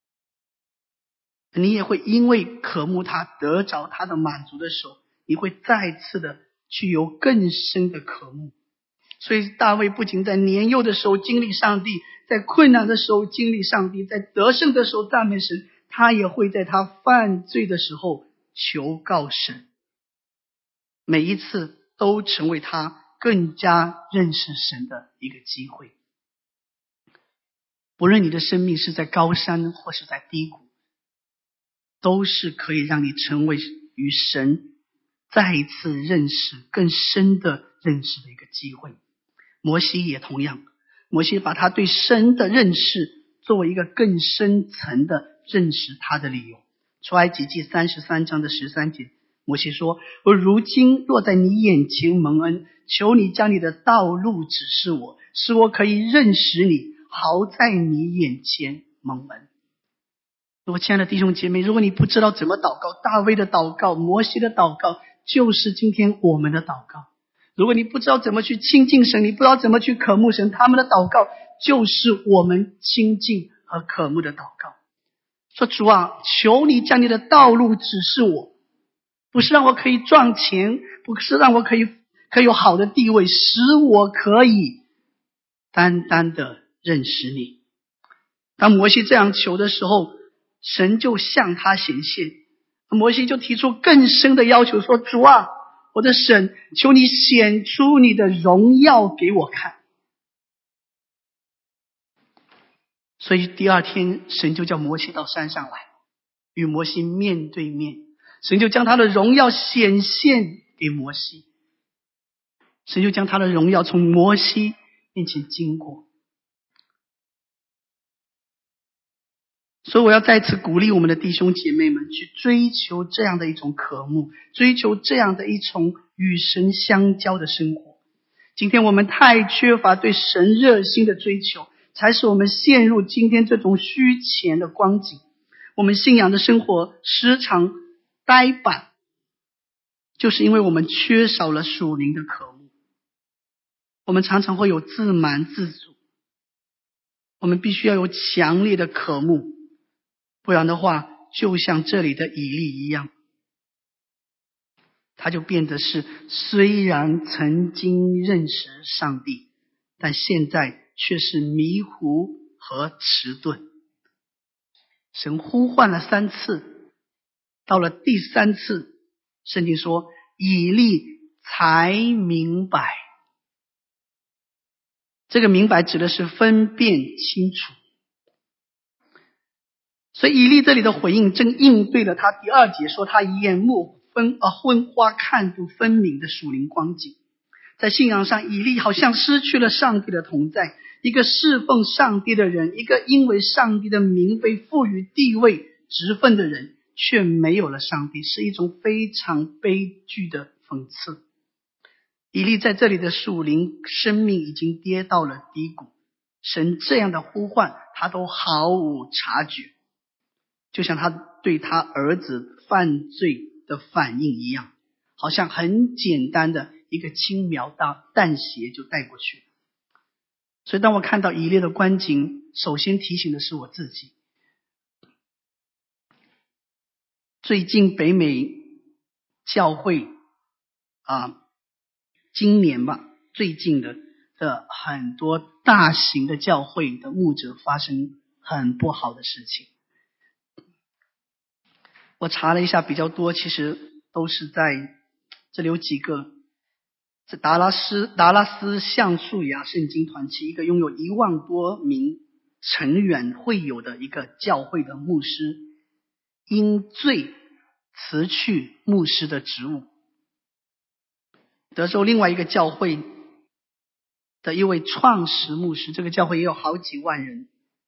Speaker 2: 你也会因为渴慕他得着他的满足的时候，你会再次的去有更深的渴慕。所以大卫不仅在年幼的时候经历上帝，在困难的时候经历上帝，在得胜的时候赞美神，他也会在他犯罪的时候求告神，每一次都成为他更加认识神的一个机会。不论你的生命是在高山或是在低谷，都是可以让你成为与神再一次认识更深的认识的一个机会。摩西也同样，摩西把他对神的认识作为一个更深层的认识他的理由。出埃及记33章的13节，摩西说，我如今若在你眼前蒙恩，求你将你的道路指示我，使我可以认识你，好在你眼前蒙恩。我亲爱的弟兄姐妹，如果你不知道怎么祷告，大卫的祷告，摩西的祷告，就是今天我们的祷告。如果你不知道怎么去亲近神，你不知道怎么去渴慕神，他们的祷告就是我们亲近和渴慕的祷告。说，主啊，求你将你的道路指示我，不是让我可以赚钱，不是让我可以有好的地位，使我可以单单的认识你。当摩西这样求的时候，神就向他显现，摩西就提出更深的要求，说，主啊，我的神，求你显出你的荣耀给我看。所以第二天，神就叫摩西到山上来，与摩西面对面，神就将他的荣耀显现给摩西，神就将他的荣耀从摩西面前经过。所以我要再次鼓励我们的弟兄姐妹们去追求这样的一种渴慕，追求这样的一种与神相交的生活。今天我们太缺乏对神热心的追求，才使我们陷入今天这种虚前的光景。我们信仰的生活时常呆板，就是因为我们缺少了属灵的渴慕。我们常常会有自满自足，我们必须要有强烈的渴慕，不然的话，就像这里的以利一样，他就变得是虽然曾经认识上帝，但现在却是迷糊和迟钝。神呼唤了3次，到了第3次，圣经说以利才明白。这个明白指的是分辨清楚。所以以利这里的回应正应对了他第2节说他眼目昏花看不分明的属灵光景。在信仰上，以利好像失去了上帝的同在，一个侍奉上帝的人，一个因为上帝的名被赋予地位职分的人，却没有了上帝，是一种非常悲剧的讽刺。以利在这里的属灵生命已经跌到了低谷，神这样的呼唤他都毫无察觉，就像他对他儿子犯罪的反应一样，好像很简单的一个轻描淡写就带过去了。所以当我看到以列的光景，首先提醒的是我自己。最近北美教会今年吧，最近的很多大型的教会的牧者发生很不好的事情。我查了一下，比较多其实都是在这里有几个，这达拉斯橡树芽圣经团契，一个拥有1万多名成员会友的一个教会的牧师，因罪辞去牧师的职务。德州另外一个教会的一位创始牧师，这个教会也有好几万人，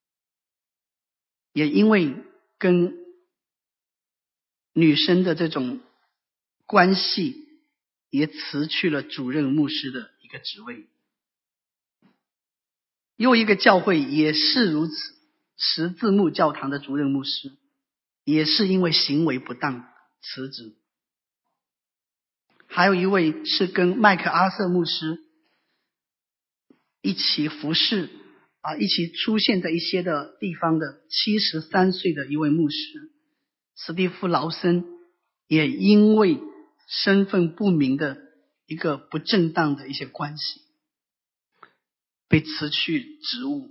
Speaker 2: 也因为跟女生的这种关系，也辞去了主任牧师的一个职位。又一个教会也是如此，十字木教堂的主任牧师也是因为行为不当辞职。还有一位是跟麦克阿瑟牧师一起服侍一起出现在一些的地方的73岁的一位牧师史蒂夫劳森，也因为身份不明的一个不正当的一些关系被辞去职务。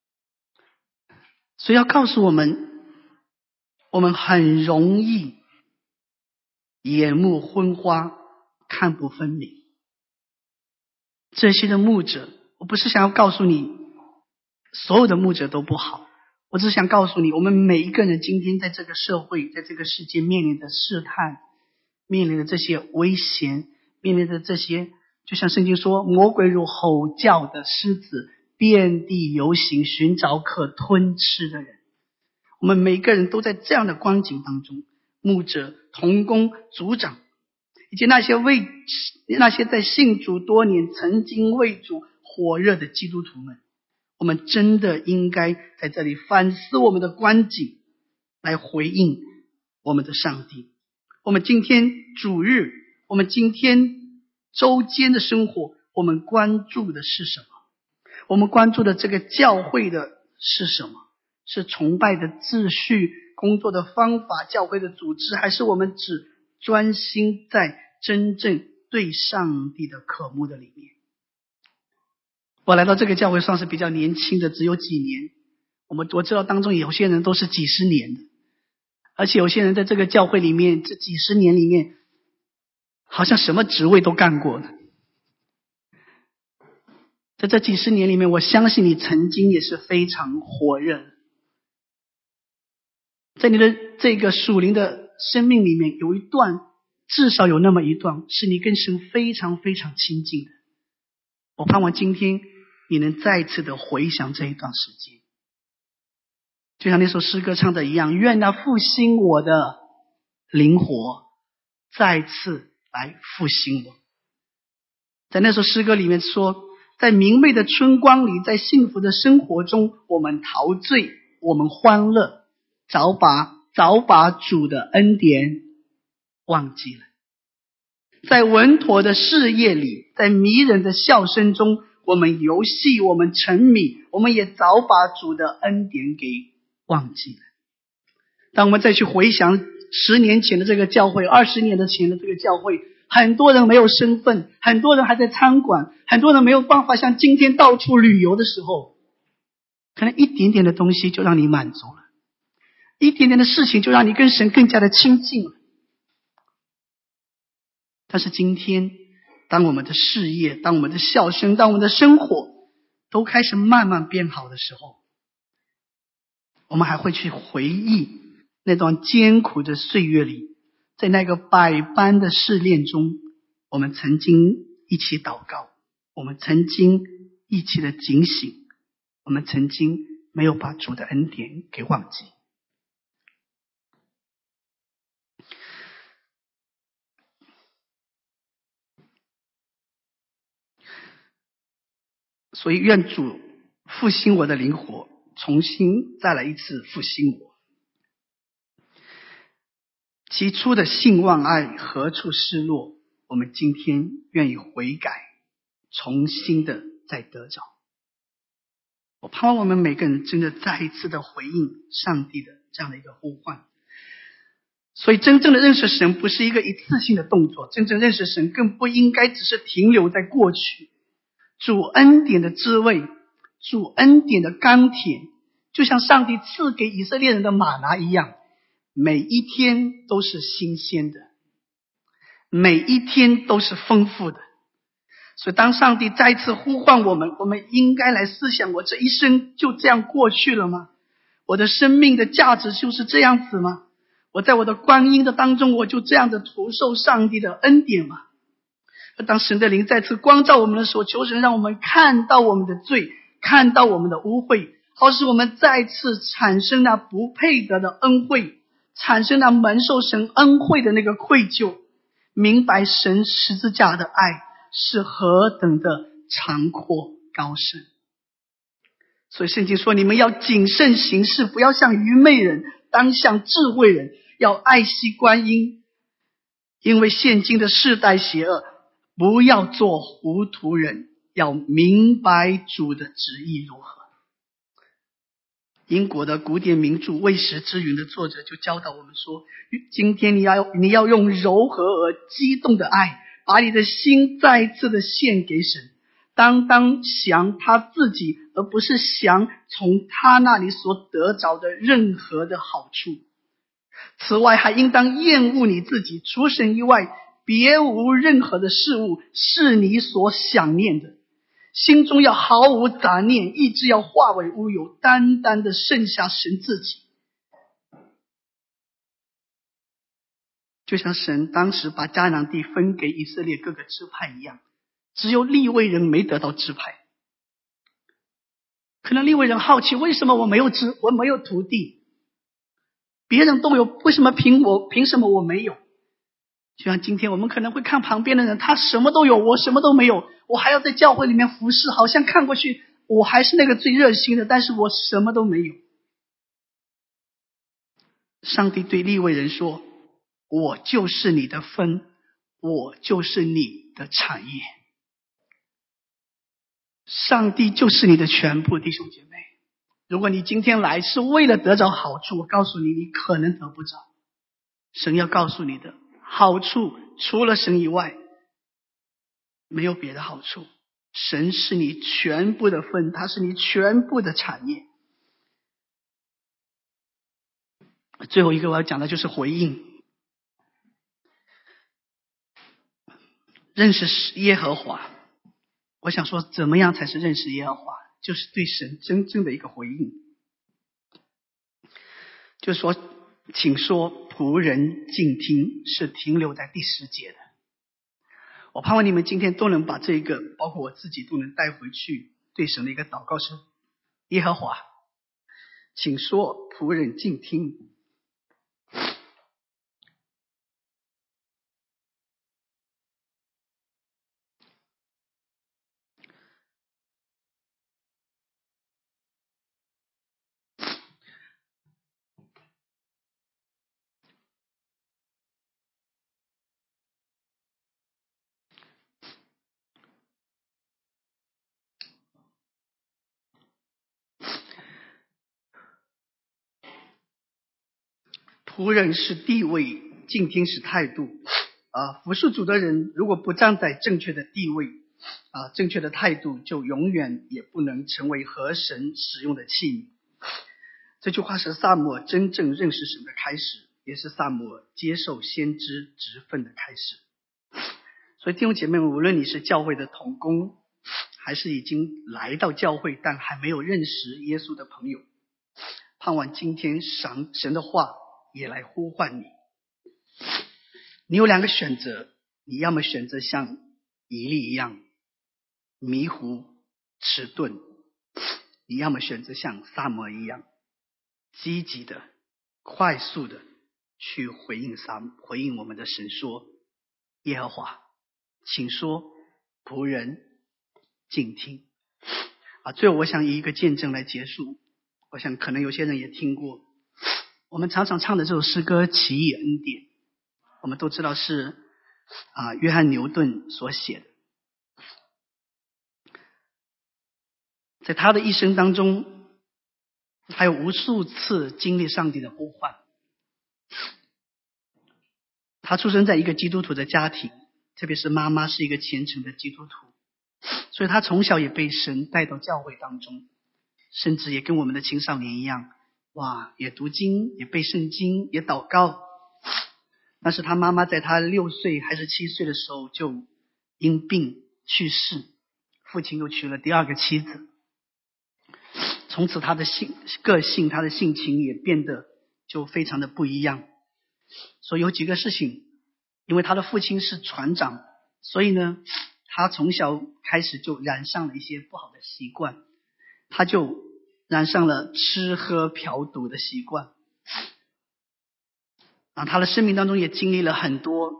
Speaker 2: 所以要告诉我们，我们很容易眼目昏花，看不分明。这些的牧者，我不是想要告诉你所有的牧者都不好，我只想告诉你，我们每一个人今天在这个社会，在这个世界面临的试探，面临的这些危险，面临的这些，就像圣经说，魔鬼如吼叫的狮子，遍地游行，寻找可吞吃的人。我们每个人都在这样的光景当中，牧者、同工、组长，以及那些在信主多年曾经为主火热的基督徒们，我们真的应该在这里反思我们的光景，来回应我们的上帝。我们今天主日，我们今天周间的生活，我们关注的是什么？我们关注的这个教会的是什么？是崇拜的秩序、工作的方法、教会的组织，还是我们只专心在真正对上帝的渴慕的里面？我来到这个教会算是比较年轻的，只有几年。我知道当中有些人都是几十年的，而且有些人在这个教会里面，这几十年里面好像什么职位都干过的。在这几十年里面，我相信你曾经也是非常火热，在你的这个属灵的生命里面，有一段，至少有那么一段是你跟神非常非常亲近的。我盼望今天你能再次的回想这一段时间，就像那首诗歌唱的一样，愿那复兴我的灵活再次来复兴我。在那首诗歌里面说，在明媚的春光里，在幸福的生活中，我们陶醉，我们欢乐，早把主的恩典忘记了。在稳妥的事业里，在迷人的笑声中，我们游戏，我们沉迷，我们也早把主的恩典给忘记了。当我们再去回想10年前的这个教会，20年前的这个教会，很多人没有身份，很多人还在餐馆，很多人没有办法像今天到处旅游的时候，可能一点点的东西就让你满足了，一点点的事情就让你跟神更加的亲近了。但是今天，当我们的事业，当我们的笑声，当我们的生活都开始慢慢变好的时候，我们还会去回忆那段艰苦的岁月里，在那个百般的试炼中，我们曾经一起祷告，我们曾经一起的警醒，我们曾经没有把主的恩典给忘记。所以愿主复兴我的灵活，重新再来一次复兴我。 起初的信望爱何处失落？我们今天愿意悔改，重新的再得着。我盼望我们每个人真的再一次的回应上帝的这样的一个呼唤。所以真正的认识神不是一个一次性的动作，真正认识神更不应该只是停留在过去。主恩典的滋味，主恩典的甘甜，就像上帝赐给以色列人的玛拿一样，每一天都是新鲜的，每一天都是丰富的。所以当上帝再次呼唤我们，我们应该来思想，我这一生就这样过去了吗？我的生命的价值就是这样子吗？我在我的光阴的当中，我就这样的徒受上帝的恩典吗？当神的灵再次光照我们的时候，求神让我们看到我们的罪，看到我们的污秽，好使我们再次产生那不配得的恩惠，产生那蒙受神恩惠的那个愧疚，明白神十字架的爱是何等的长阔高深。所以圣经说，你们要谨慎行事，不要像愚昧人，当像智慧人，要爱惜观音，因为现今的世代邪恶，不要做糊涂人，要明白主的旨意如何。英国的古典名著《未食之云》的作者就教导我们说，今天你要用柔和而激动的爱，把你的心再一次的献给神，当想他自己，而不是想从他那里所得着的任何的好处。此外，还应当厌恶你自己，除神以外别无任何的事物是你所想念的，心中要毫无杂念，意志要化为乌有，单单的剩下神自己。就像神当时把迦南地分给以色列各个支派一样，只有利未人没得到支派。可能利未人好奇，为什么我没有土地？别人都有，为什么凭什么我没有？就像今天我们可能会看旁边的人，他什么都有，我什么都没有，我还要在教会里面服侍，好像看过去我还是那个最热心的，但是我什么都没有。上帝对利未人说，我就是你的分，我就是你的产业。上帝就是你的全部，弟兄姐妹。如果你今天来是为了得着好处，我告诉你，你可能得不着。神要告诉你的好处，除了神以外，没有别的好处。神是你全部的分，他是你全部的产业。最后一个我要讲的就是回应。认识耶和华，我想说怎么样才是认识耶和华，就是对神真正的一个回应。就是说，请说仆人静听，是停留在第10节的。我盼望你们今天都能把这个，包括我自己都能带回去，对神的一个祷告是：耶和华，请说仆人静听。仆人是地位，静听是态度。服侍主的人如果不站在正确的地位，正确的态度，就永远也不能成为合神使用的器皿。这句话是撒母耳真正认识神的开始，也是撒母耳接受先知职分的开始。所以弟兄姐妹们，无论你是教会的同工，还是已经来到教会但还没有认识耶稣的朋友，盼望今天神的话也来呼唤你。你有2个选择，你要么选择像以利一样迷糊迟钝，你要么选择像撒母耳一样积极的快速的去回应我们的神说，耶和华，请说仆人静听。最后我想以一个见证来结束。我想可能有些人也听过，我们常常唱的这首诗歌奇异恩典。 我们都知道是约翰牛顿所写的。在他的一生当中，他有无数次经历上帝的呼唤。他出生在一个基督徒的家庭，特别是妈妈是一个虔诚的基督徒，所以他从小也被神带到教会当中，甚至也跟我们的青少年一样，也读经，也背圣经，也祷告。但是他妈妈在他6岁还是7岁的时候就因病去世，父亲又娶了第2个妻子。从此他的个性，他的性情也变得就非常的不一样。所以有几个事情，因为他的父亲是船长，所以呢他从小开始就染上了一些不好的习惯，他就染上了吃喝嫖赌的习惯。他的生命当中也经历了很多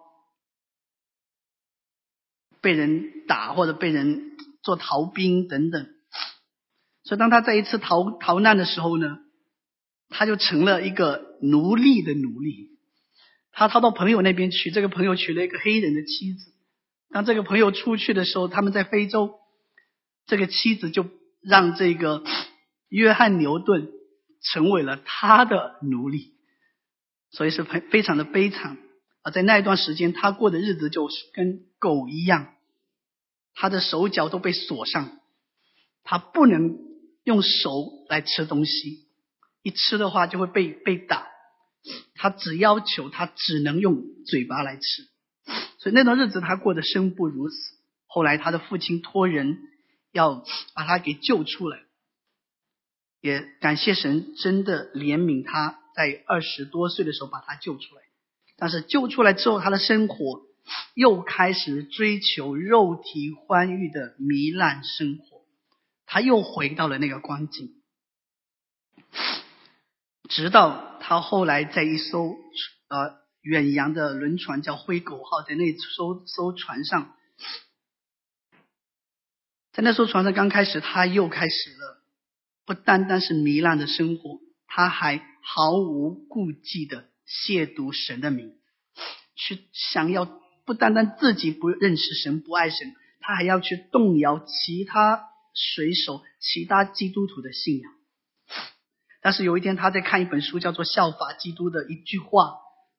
Speaker 2: 被人打或者被人做逃兵等等。所以当他在一次逃难的时候呢，他就成了一个奴隶的奴隶。他逃到朋友那边去，这个朋友娶了一个黑人的妻子。当这个朋友出去的时候，他们在非洲，这个妻子就让这个约翰牛顿成为了他的奴隶，所以是非常的悲惨。在那一段时间，他过的日子就是跟狗一样，他的手脚都被锁上，他不能用手来吃东西，一吃的话就会被打，他只要求他只能用嘴巴来吃，所以那段日子他过得生不如死。后来他的父亲托人要把他给救出来，也感谢神真的怜悯他，在20多岁的时候把他救出来。但是救出来之后，他的生活又开始追求肉体欢愉的糜烂生活，他又回到了那个光景。直到他后来在一艘远洋的轮船叫灰狗号，在那艘船上，在那艘船上刚开始他又开始了不单单是糜烂的生活，他还毫无顾忌的亵渎神的名，去想要不单单自己不认识神不爱神，他还要去动摇其他水手其他基督徒的信仰。但是有一天他在看一本书叫做《效法基督》的一句话，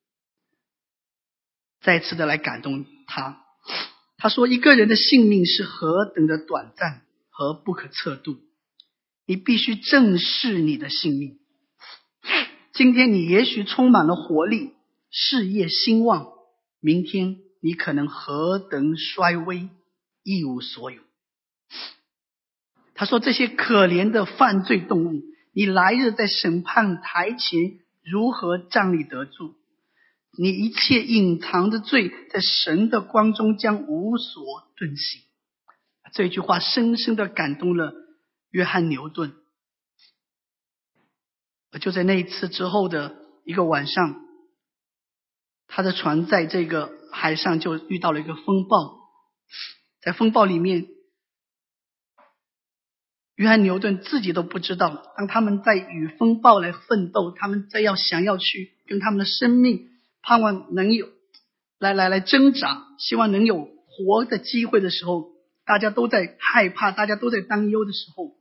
Speaker 2: 再次的来感动他。他说，一个人的性命是何等的短暂和不可测度，你必须正视你的性命。今天你也许充满了活力，事业兴旺，明天你可能何等衰微，一无所有。他说，这些可怜的犯罪动物，你来日在审判台前如何站立得住？你一切隐藏的罪，在神的光中将无所遁形。这句话深深的感动了约翰牛顿。就在那一次之后的一个晚上，他的船在这个海上就遇到了一个风暴。在风暴里面，约翰牛顿自己都不知道，当他们在与风暴来奋斗，他们想要去跟他们的生命盼望能有来挣扎，希望能有活的机会的时候，大家都在害怕，大家都在担忧的时候，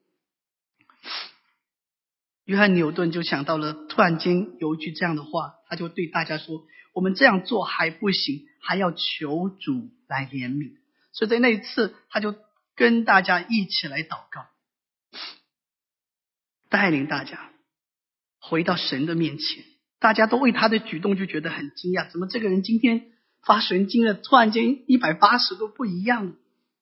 Speaker 2: 约翰牛顿就想到了，突然间有一句这样的话，他就对大家说，我们这样做还不行，还要求主来怜悯。所以在那一次他就跟大家一起来祷告，带领大家回到神的面前。大家都为他的举动就觉得很惊讶，怎么这个人今天发神经了，突然间180度不一样了。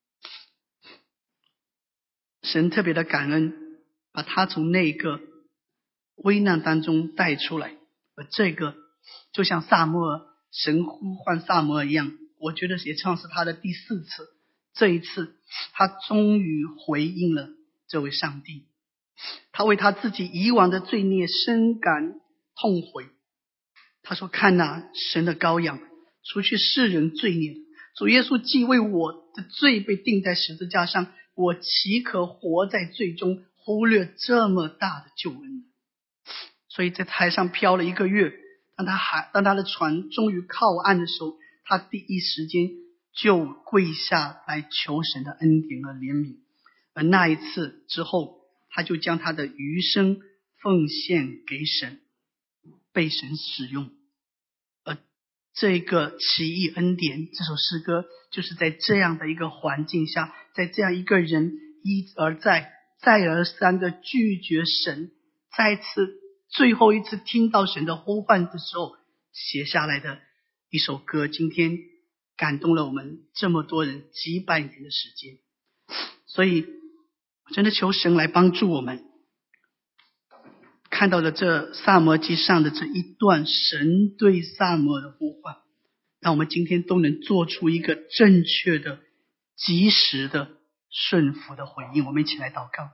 Speaker 2: 神特别的感恩，把他从那个危难当中带出来。而这个就像撒母耳，神呼唤撒母耳一样，我觉得也像是他的第4次。这一次他终于回应了这位上帝，他为他自己以往的罪孽深感痛悔。他说，看哪，神的羔羊，除去世人罪孽的主耶稣，既为我的罪被钉在十字架上，我岂可活在罪中，忽略这么大的救恩？所以在台上飘了1个月， 当他的船终于靠岸的时候，他第一时间就跪下来求神的恩典和怜悯。而那一次之后，他就将他的余生奉献给神，被神使用。而这个奇异恩典这首诗歌，就是在这样的一个环境下，在这样一个人一而再再而三的拒绝神，再次最后一次听到神的呼唤的时候写下来的一首歌，今天感动了我们这么多人几百年的时间。所以真的求神来帮助我们，看到了这撒母耳记上的这一段神对撒母耳的呼唤，让我们今天都能做出一个正确的及时的顺服的回应。我们一起来祷告。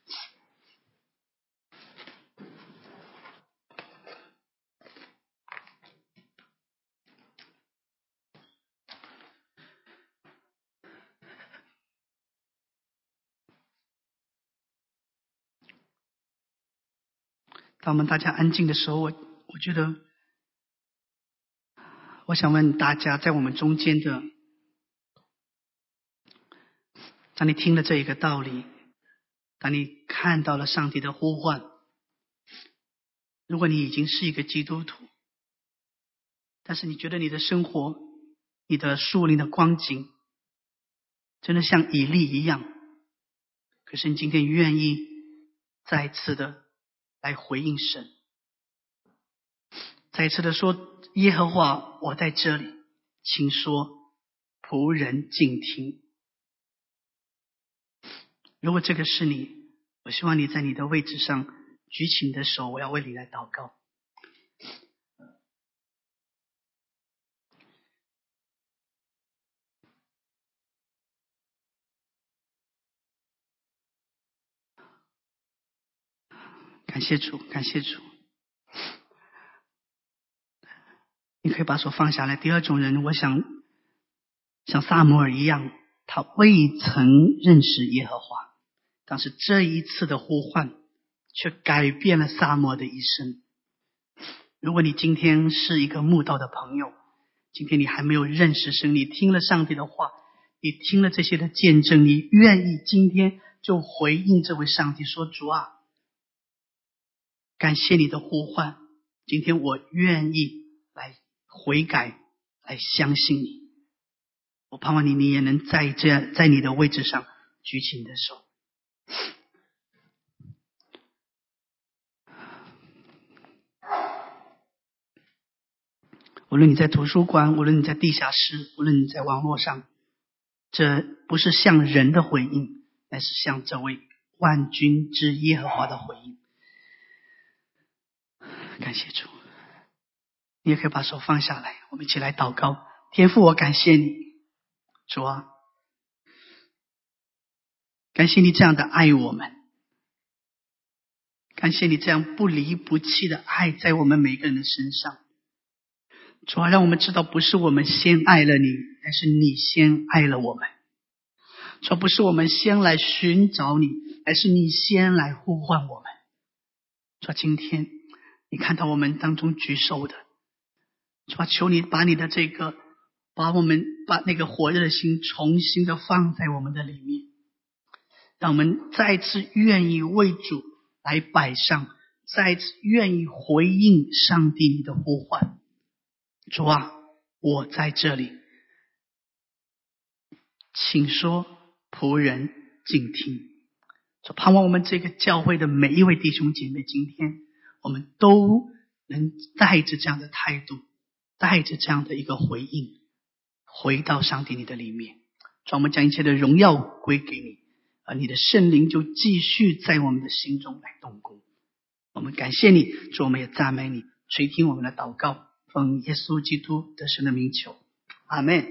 Speaker 2: 当我们大家安静的时候，我觉得我想问大家，在我们中间的，当你听了这一个道理，当你看到了上帝的呼唤，如果你已经是一个基督徒，但是你觉得你的生活，你的属灵的光景真的像以利一样，可是你今天愿意再次的来回应神，再次的说，耶和华我在这里，请说，仆人静听。如果这个是你，我希望你在你的位置上举起你的手，我要为你来祷告。感谢主，感谢主。你可以把手放下来。第二种人，我想像撒母耳一样，他未曾认识耶和华，但是这一次的呼唤却改变了撒母耳的一生。如果你今天是一个慕道的朋友，今天你还没有认识神，你听了上帝的话，你听了这些的见证，你愿意今天就回应这位上帝说，主啊，感谢你的呼唤，今天我愿意来悔改，来相信你。我盼望你也能在你的位置上举起你的手。无论你在图书馆，无论你在地下室，无论你在网络上，这不是向人的回应，乃是向这位万军之耶和华的回应。感谢主。你也可以把手放下来，我们一起来祷告。天父，我感谢你，主啊，感谢你这样的爱我们，感谢你这样不离不弃的爱在我们每个人的身上。主啊，让我们知道不是我们先爱了你，而是你先爱了我们。主啊，不是我们先来寻找你，而是你先来呼唤我们。主啊，今天你看到我们当中举手的，主啊，求你把你的把那个火热的心重新的放在我们的里面，让我们再次愿意为主来摆上，再次愿意回应上帝你的呼唤。主啊，我在这里，请说，仆人静听。主，盼望我们这个教会的每一位弟兄姐妹，今天我们都能带着这样的态度，带着这样的一个回应，回到上帝你的里面。主，我们将一切的荣耀归给你，而你的圣灵就继续在我们的心中来动工。我们感谢你，主，我们也赞美你，垂听我们的祷告，奉耶稣基督得胜的名求，阿们。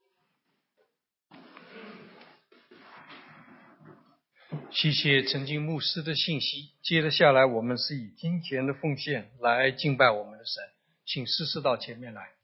Speaker 1: 谢谢陈经牧师的信息。接着下来，我们是以金钱的奉献来敬拜我们的神，请诗诗到前面来。